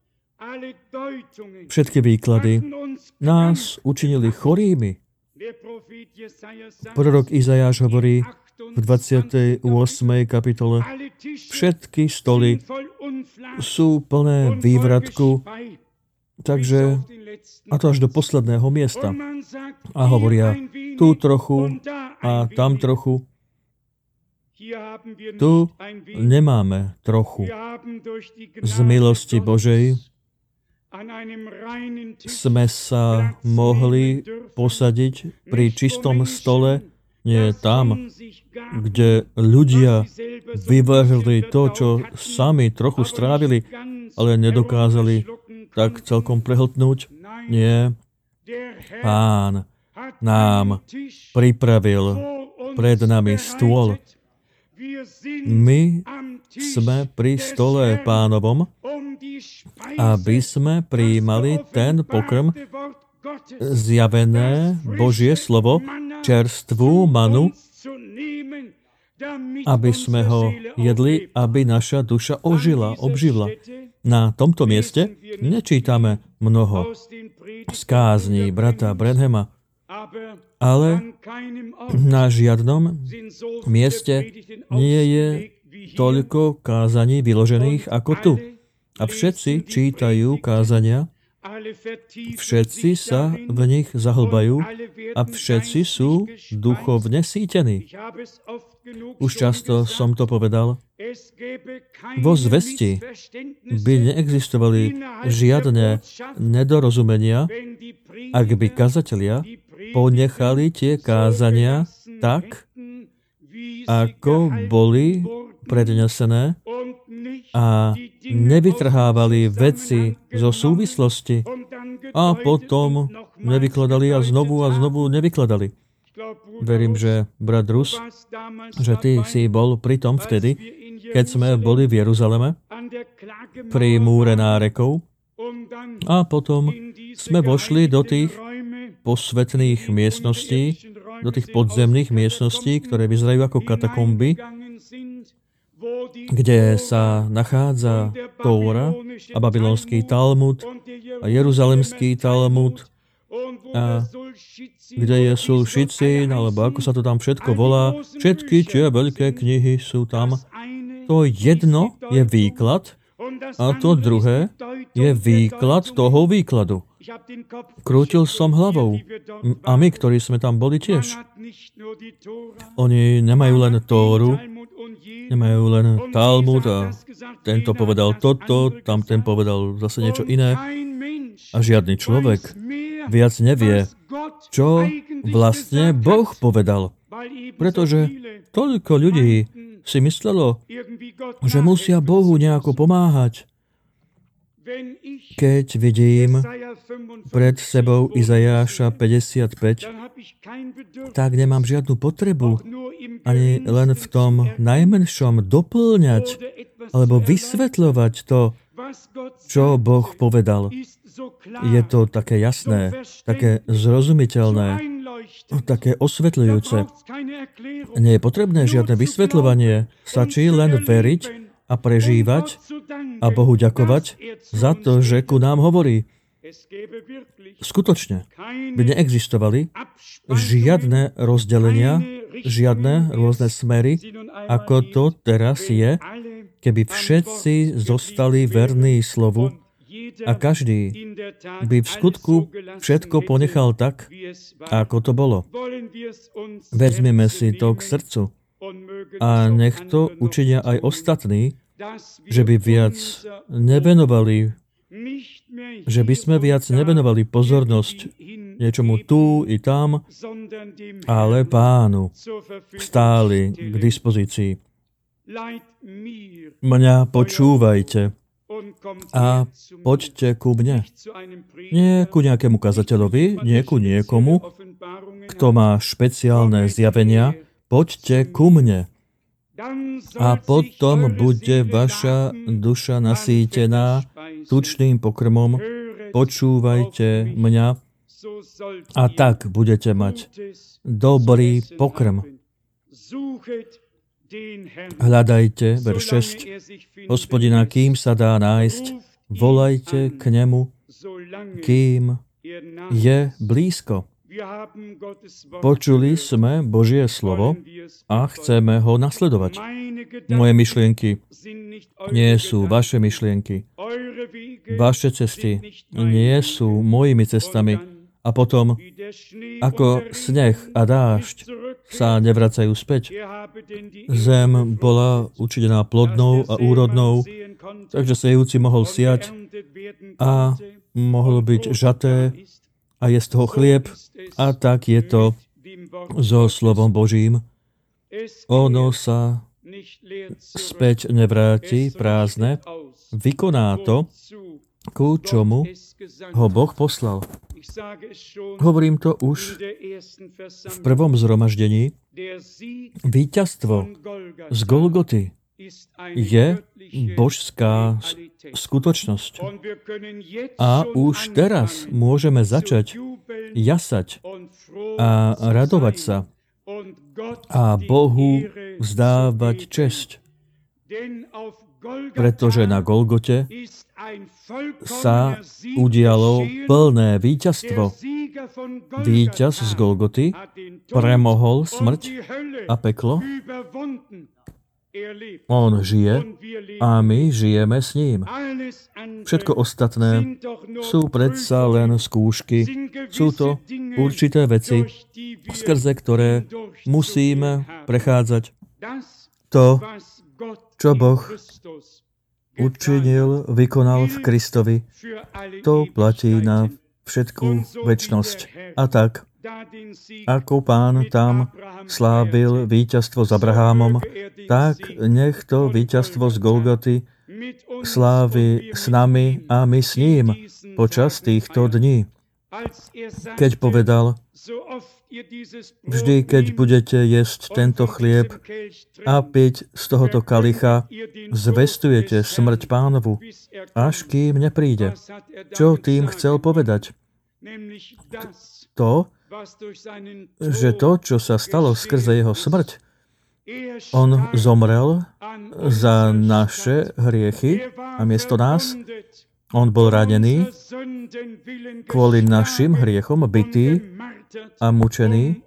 Všetky výklady nás učinili chorými. Prorok Izajáš hovorí v 28. kapitole. Všetky stoly sú plné vývratku, takže a to až do posledného miesta. A hovoria, tu trochu a tam trochu. Tu nemáme trochu. Z milosti Božej sme sa mohli posadiť pri čistom stole, nie tam, kde ľudia vyvážili to, čo sami trochu strávili, ale nedokázali tak celkom prehltnúť. Nie. Pán nám pripravil pred nami stôl. My sme pri stole Pánovom, aby sme prijímali ten pokrm, zjavené Božie slovo, čerstvú manu, aby sme ho jedli, aby naša duša obživla. Na tomto mieste nečítame mnoho z kázní brata Branhama, ale na žiadnom mieste nie je toľko kázaní vyložených ako tu. A všetci čítajú kázania, všetci sa v nich zahlbajú a všetci sú duchovne sítení. Už často som to povedal. Vo zvesti by neexistovali žiadne nedorozumenia, ak by kazatelia ponechali tie kázania tak, ako boli prednesené a nevytrhávali veci zo súvislosti a potom nevykladali a znovu nevykladali. Verím, že brat Rus, že ty si bol pri tom vtedy, keď sme boli v Jeruzaleme pri múre nárekov a potom sme vošli do tých posvetných miestností, do tých podzemných miestností, ktoré vyzerajú ako katakomby, kde sa nachádza Tóra a babylonský Talmud a jeruzalemský Talmud a kde je Sulšicín, alebo ako sa to tam všetko volá. Všetky tie veľké knihy sú tam. To jedno je výklad a to druhé je výklad toho výkladu. Krútil som hlavou. A my, ktorí sme tam boli tiež. Oni nemajú len Tóru, nemajú len Talmud a tento povedal toto, tamten povedal zase niečo iné. A žiadny človek viac nevie, čo vlastne Boh povedal. Pretože toľko ľudí si myslelo, že musia Bohu nejako pomáhať. Keď vidím pred sebou Izajáša 55, tak nemám žiadnu potrebu ani len v tom najmenšom doplňať alebo vysvetľovať to, čo Boh povedal. Je to také jasné, také zrozumiteľné, také osvetľujúce. Nie je potrebné žiadne vysvetľovanie, stačí len veriť a prežívať a Bohu ďakovať za to, že ku nám hovorí. Skutočne by neexistovali žiadne rozdelenia, žiadne rôzne smery, ako to teraz je, keby všetci zostali verní slovu a každý by v skutku všetko ponechal tak, ako to bolo. Vezmeme si to k srdcu a nech to učinia aj ostatní, že by viac nevenovali, že by sme viac nevenovali pozornosť niečomu tu i tam, ale Pánu stáli k dispozícii. Mňa počúvajte a poďte ku mne. Nie ku nejakému kazateľovi, nie ku niekomu, kto má špeciálne zjavenia. Poďte ku mne. A potom bude vaša duša nasýtená tučným pokrmom. Počúvajte mňa a tak budete mať dobrý pokrm. Hľadajte, verš 6, Hospodina, kým sa dá nájsť, volajte k nemu, kým je blízko. Počuli sme Božie slovo a chceme ho nasledovať. Moje myšlienky nie sú vaše myšlienky. Vaše cesty nie sú mojimi cestami. A potom, ako sneh a dážď sa nevracajú späť, zem bola učinená plodnou a úrodnou, takže sejúci mohol siať a mohlo byť žaté a je z toho chlieb. A tak je to so slovom Božím. Ono sa späť nevráti prázdne, vykoná to, ku čomu ho Boh poslal. Hovorím to už v prvom zhromaždení. Víťazstvo z Golgoty je božská skutočnosť. A už teraz môžeme začať jasať a radovať sa a Bohu vzdávať česť. Pretože na Golgote sa udialo plné víťazstvo. Víťaz z Golgoty premohol smrť a peklo. On žije a my žijeme s ním. Všetko ostatné sú predsa len skúšky. Sú to určité veci, skrze ktoré musíme prechádzať. To, čo Boh učinil, vykonal v Kristovi, to platí na všetkú večnosť. A tak, ako Pán tam slávil víťazstvo s Abrahámom, tak nech to víťazstvo z Golgoty slávi s nami a my s ním počas týchto dní. Keď povedal, vždy, keď budete jesť tento chlieb a piť z tohoto kalicha, zvestujete smrť Pánovu, až kým nepríde. Čo tým chcel povedať? To, že to, čo sa stalo skrze jeho smrť, on zomrel za naše hriechy a miesto nás. On bol ranený kvôli našim hriechom, bitý a mučený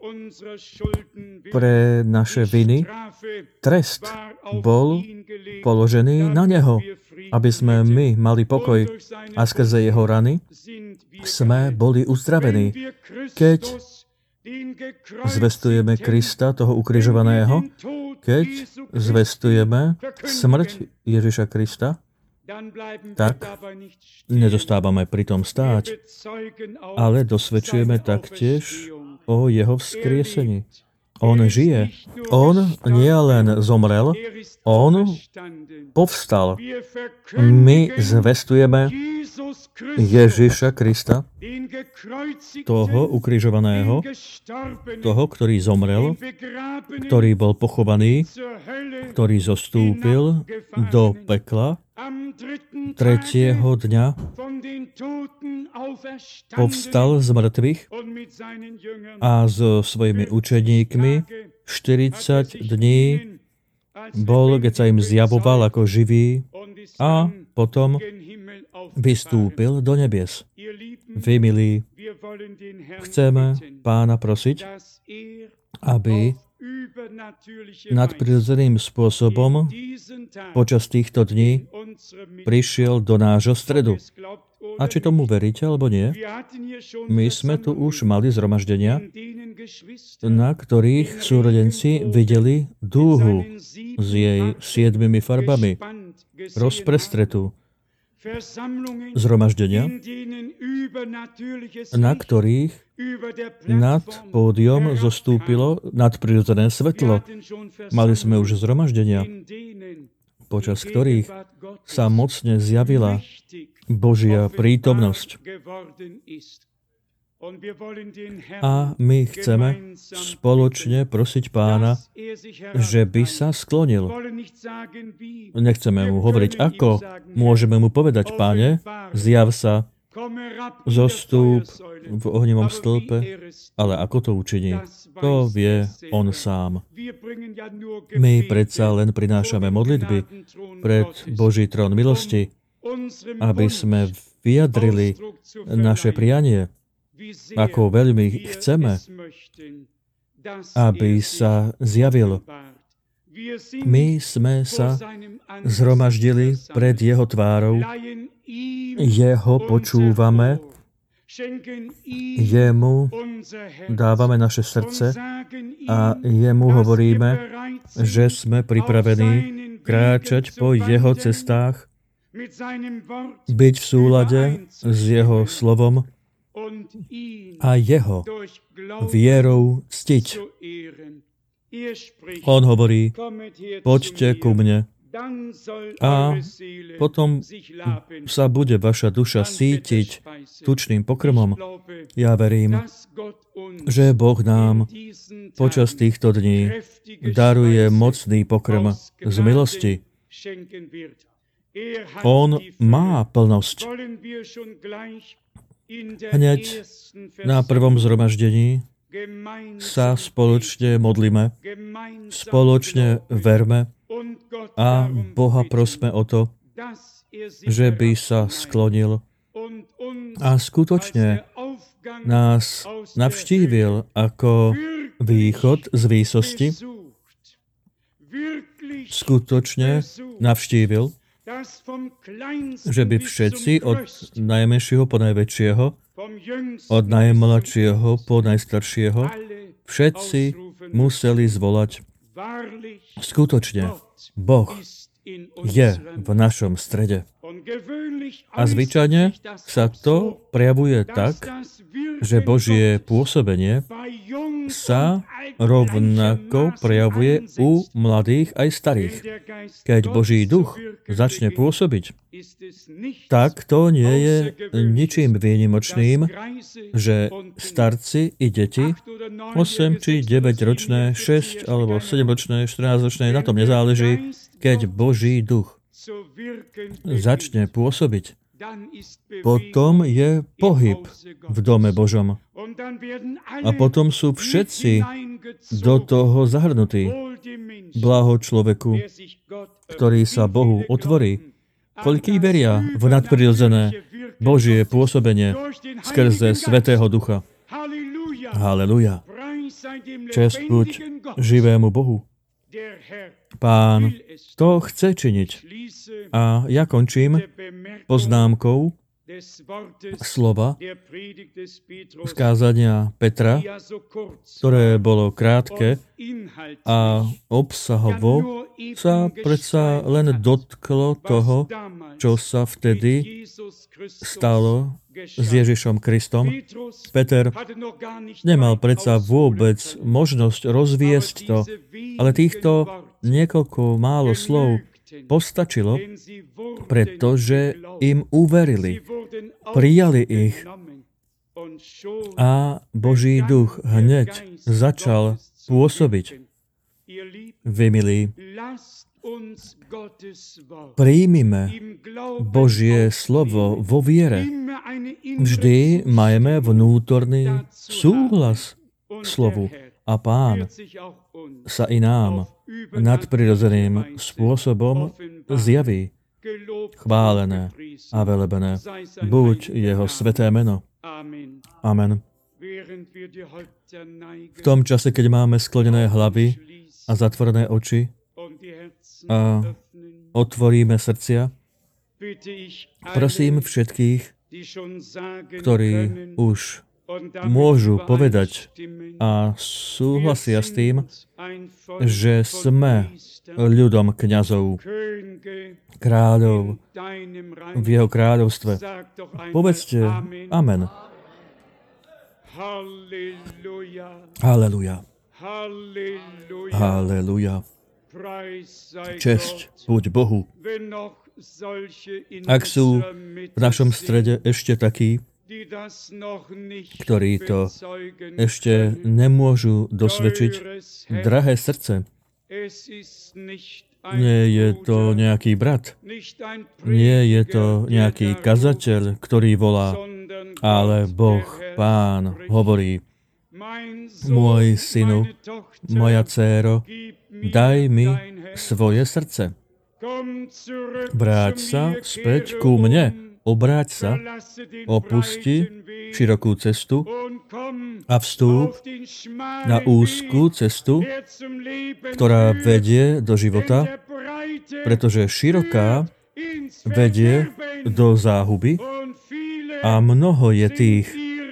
pre naše viny. Trest bol položený na neho, aby sme my mali pokoj a skrze jeho rany sme boli uzdravení. Keď zvestujeme Krista, toho ukrižovaného, keď zvestujeme smrť Ježiša Krista, tak nezostávame pri tom stáť, ale dosvedčujeme taktiež o jeho vzkriesení. On žije. On nie len zomrel, on povstal. My zvestujeme Ježiša Krista, toho ukrižovaného, toho, ktorý zomrel, ktorý bol pochovaný, ktorý zostúpil do pekla, tretieho dňa povstal z mŕtvych a so svojimi učeníkmi 40 dní bol, keď sa im zjavoval ako živý a potom vystúpil do nebies. Vy, milí, chceme Pána prosiť, aby nadprirodzeným spôsobom počas týchto dní prišiel do nášho stredu. A či tomu veríte, alebo nie? My sme tu už mali zhromaždenia, na ktorých súrodenci videli dúhu s jej 7 farbami, rozprestretú. Zhromaždenia, na ktorých nad pódium zostúpilo nadprirodzené svetlo. Mali sme už zhromaždenia, počas ktorých sa mocne zjavila Božia prítomnosť. A my chceme spoločne prosiť Pána, že by sa sklonil. Nechceme mu hovoriť ako, môžeme mu povedať, Páne, zjav sa, zostúp v ohnivom stĺpe, ale ako to učiní, to vie on sám. My predsa len prinášame modlitby pred Boží trón milosti, aby sme vyjadrili naše prianie ako veľmi chceme, aby sa zjavil. My sme sa zhromaždili pred jeho tvárou, jeho počúvame, jemu dávame naše srdce a jemu hovoríme, že sme pripravení kráčať po jeho cestách, byť v súlade s jeho slovom a jeho vierou ctiť. On hovorí, poďte ku mne a potom sa bude vaša duša sítiť tučným pokrmom. Ja verím, že Boh nám počas týchto dní daruje mocný pokrm z milosti. On má plnosť. Hneď na prvom zhromaždení sa spoločne modlíme, spoločne verme a Boha prosme o to, že by sa sklonil a skutočne nás navštívil ako východ z výsosti, skutočne navštívil, že by všetci od najmenšieho po najväčšieho, od najmladšieho po najstaršieho, všetci museli zvolať, skutočne Boh je v našom strede. A zvyčajne sa to prejavuje tak, že Božie pôsobenie sa rovnako prejavuje u mladých aj starých. Keď Boží duch začne pôsobiť, tak to nie je ničím výnimočným, že starci i deti, 8 či 9 ročné, 6 alebo 7 ročné, 14 ročné, na tom nezáleží, keď Boží duch začne pôsobiť, potom je pohyb v dome Božom. A potom sú všetci do toho zahrnutí. Blaho človeku, ktorý sa Bohu otvorí. Koľký veria v nadprirodzené Božie pôsobenie skrze Svätého Ducha. Halleluja. Česť buď živému Bohu. Pán to chce činiť. A ja končím poznámkou slova skázania Petra, ktoré bolo krátke a obsahovo sa predsa len dotklo toho, čo sa vtedy stalo s Ježišom Kristom. Peter nemal predsa vôbec možnosť rozviesť to, ale týchto niekoľko málo slov postačilo, pretože im uverili, prijali ich a Boží duch hneď začal pôsobiť. Vy, milí, príjmime Božie slovo vo viere. Vždy majme vnútorný súhlas slovu a Pán sa i nám nadprirodzeným spôsobom zjaví. Chválené a velebené buď jeho sväté meno. Amen. V tom čase, keď máme sklonené hlavy a zatvorené oči a otvoríme srdcia, prosím všetkých, ktorí už môžu povedať a súhlasia s tým, že sme ľudom kňazov, kráľov v jeho kráľovstve. Povedzte amen. Halleluja. Halleluja. Česť buď Bohu. Ak sú v našom strede ešte takí, ktorí to ešte nemôžu dosvedčiť, drahé srdce, nie je to nejaký brat, nie je to nejaký kazateľ, ktorý volá, ale Boh, Pán, hovorí, môj synu, moja dcéro, daj mi svoje srdce. Vráť sa späť ku mne obráť sa, opusti širokú cestu a vstúp na úzkú cestu, ktorá vedie do života, pretože široká vedie do záhuby a mnoho je tých,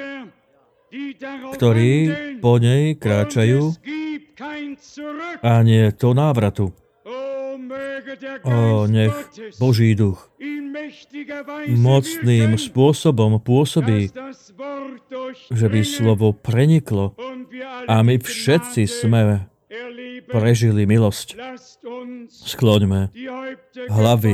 ktorí po nej kráčajú a nie to návratu. Nech Boží duch mocným spôsobom pôsobí, že by slovo preniklo a my všetci sme prežili milosť. Skloňme hlavy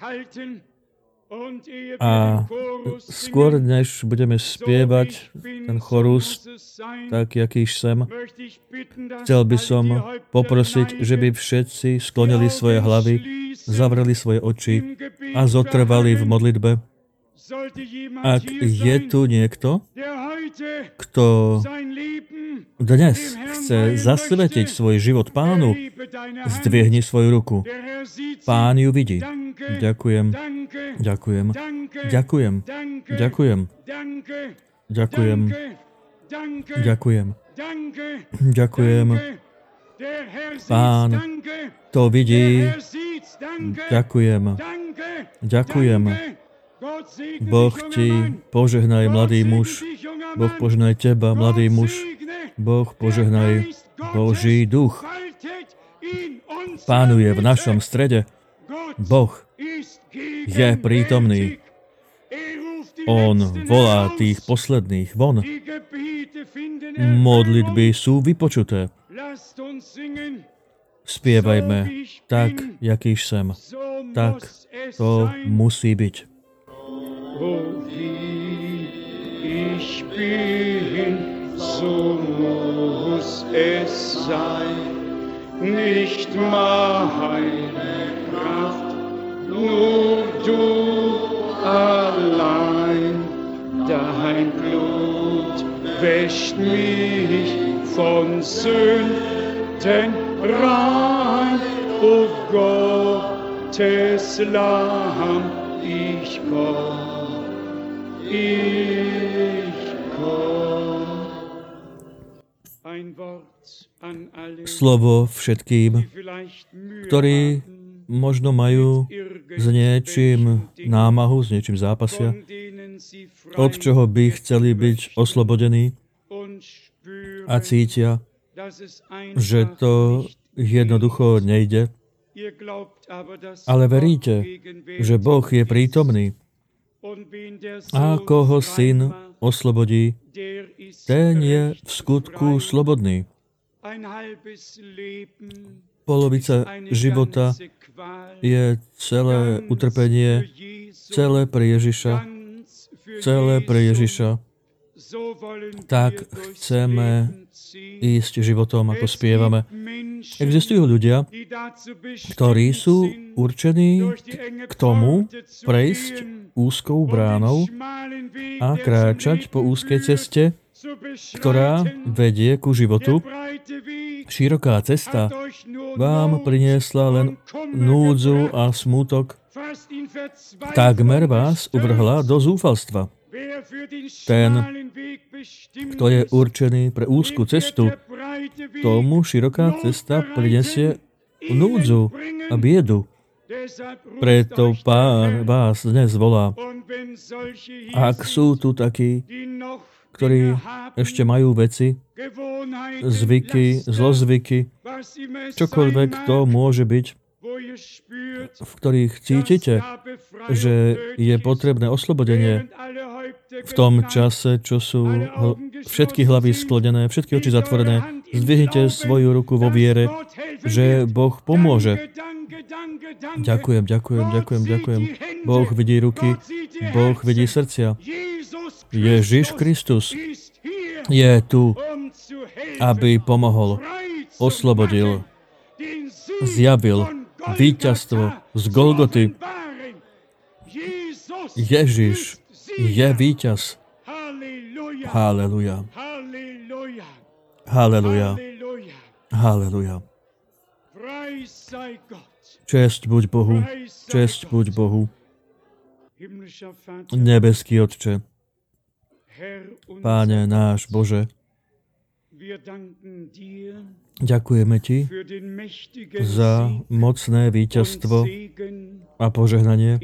a skôr, než budeme spievať ten chorus, tak jakýž sem, chcel by som poprosiť, že by všetci sklonili svoje hlavy, zavreli svoje oči a zotrvali v modlitbe. Ak je tu niekto, kto dnes chce zasvetiť svoj život Pánu, zdvihni svoju ruku. Pán ju vidí. Ďakujem. Ďakujem. Ďakujem. Ďakujem. Ďakujem. Ďakujem. Ďakujem. Pán to vidí. Ďakujem. Ďakujem. Boh ti požehnaj, mladý muž. Boh požehnaj teba, mladý muž. Boh požehnaj, Boží duch pánuje v našom strede. Boh je prítomný. On volá tých posledných von. Modlitby sú vypočuté. Spievajme tak, jakýž sem. Tak to musí byť. Ich bin, so muss es sein, nicht meine Kraft, nur du allein, dein Blut wäscht mich von Sünden rein, o Gottes Lamm, ich komm. Slovo všetkým, ktorí možno majú s niečím námahu, s niečím zápasia, od čoho by chceli byť oslobodení a cítia, že to jednoducho nejde, ale veríte, že Boh je prítomný. A koho Syn oslobodí, ten je v skutku slobodný. Polovica života je celé utrpenie, celé pre Ježiša, celé pre Ježiša. Tak chceme ísť životom, ako spievame. Existujú ľudia, ktorí sú určení k tomu prejsť úzkou bránou a kráčať po úzkej ceste, ktorá vedie ku životu. Široká cesta vám priniesla len núdzu a smútok. Takmer vás uvrhla do zúfalstva. Ten, kto je určený pre úzku cestu, tomu široká cesta prinesie núdzu a biedu. Preto Pán vás dnes volá. Ak sú tu takí, ktorí ešte majú veci, zvyky, zlozvyky, čokoľvek to môže byť, v ktorých cítite, že je potrebné oslobodenie v tom čase, čo sú všetky hlavy sklonené, všetky oči zatvorené, zdvihnite svoju ruku vo viere, že Boh pomôže. Ďakujem. Boh vidí ruky, Boh vidí srdcia. Ježiš Kristus je tu, aby pomohol, oslobodil, zjavil víťazstvo z Golgoty. Ježiš je víťaz. Halleluja. Halleluja. Halleluja. Česť buď Bohu. Česť buď Bohu. Nebeský Otče, Páne náš Bože, ďakujeme Ti za mocné víťazstvo a požehnanie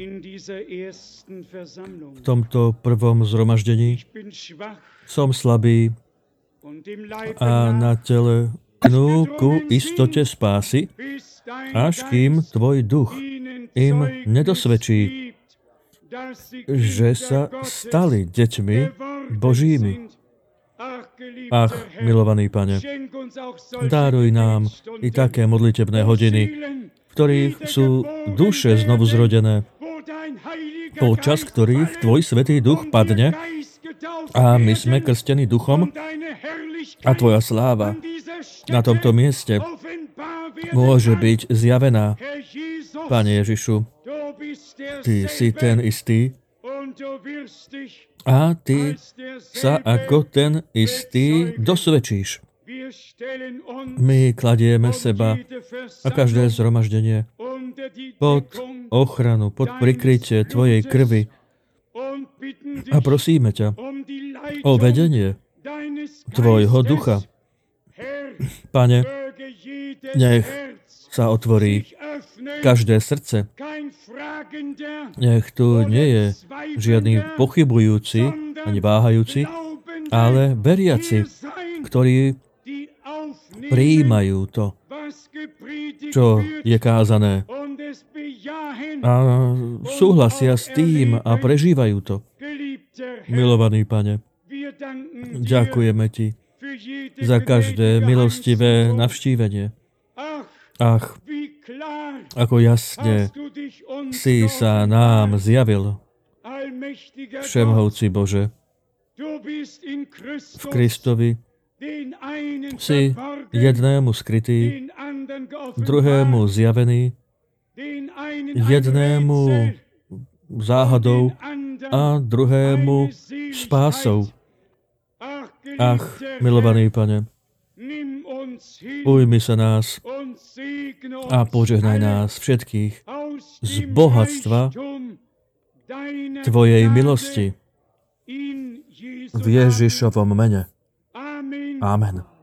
v tomto prvom zhromaždení. Som slabý a na tele ku istote spásy, až kým Tvoj duch im nedosvedčí, že sa stali deťmi Božími. Ach, milovaný Pane, daruj nám i také modlitebné hodiny, v ktorých sú duše znovu zrodené, počas ktorých Tvoj Svätý Duch padne a my sme krstení Duchom a Tvoja sláva na tomto mieste môže byť zjavená. Pane Ježišu, Ty si ten istý a Ty sa ako ten istý dosvedčíš. My kladieme seba a každé zhromaždenie pod ochranu, pod prikrytie Tvojej krvi a prosíme ťa o vedenie Tvojho ducha. Pane, nech sa otvorí každé srdce. Nech tu nie je žiadny pochybujúci ani váhajúci, ale veriaci, ktorí prijímajú to, čo je kázané a súhlasia s tým a prežívajú to. Milovaný Pane, ďakujeme Ti za každé milostivé navštívenie. Ach, ako jasne si sa nám zjavil, Všemohúci Bože. V Kristovi si jednému skrytý, druhému zjavený, jednému záhadou a druhému spásou. Ach, milovaný Pane, ujmi sa nás a požehnaj nás všetkých z bohatstva Tvojej milosti v Ježišovom mene. Amen.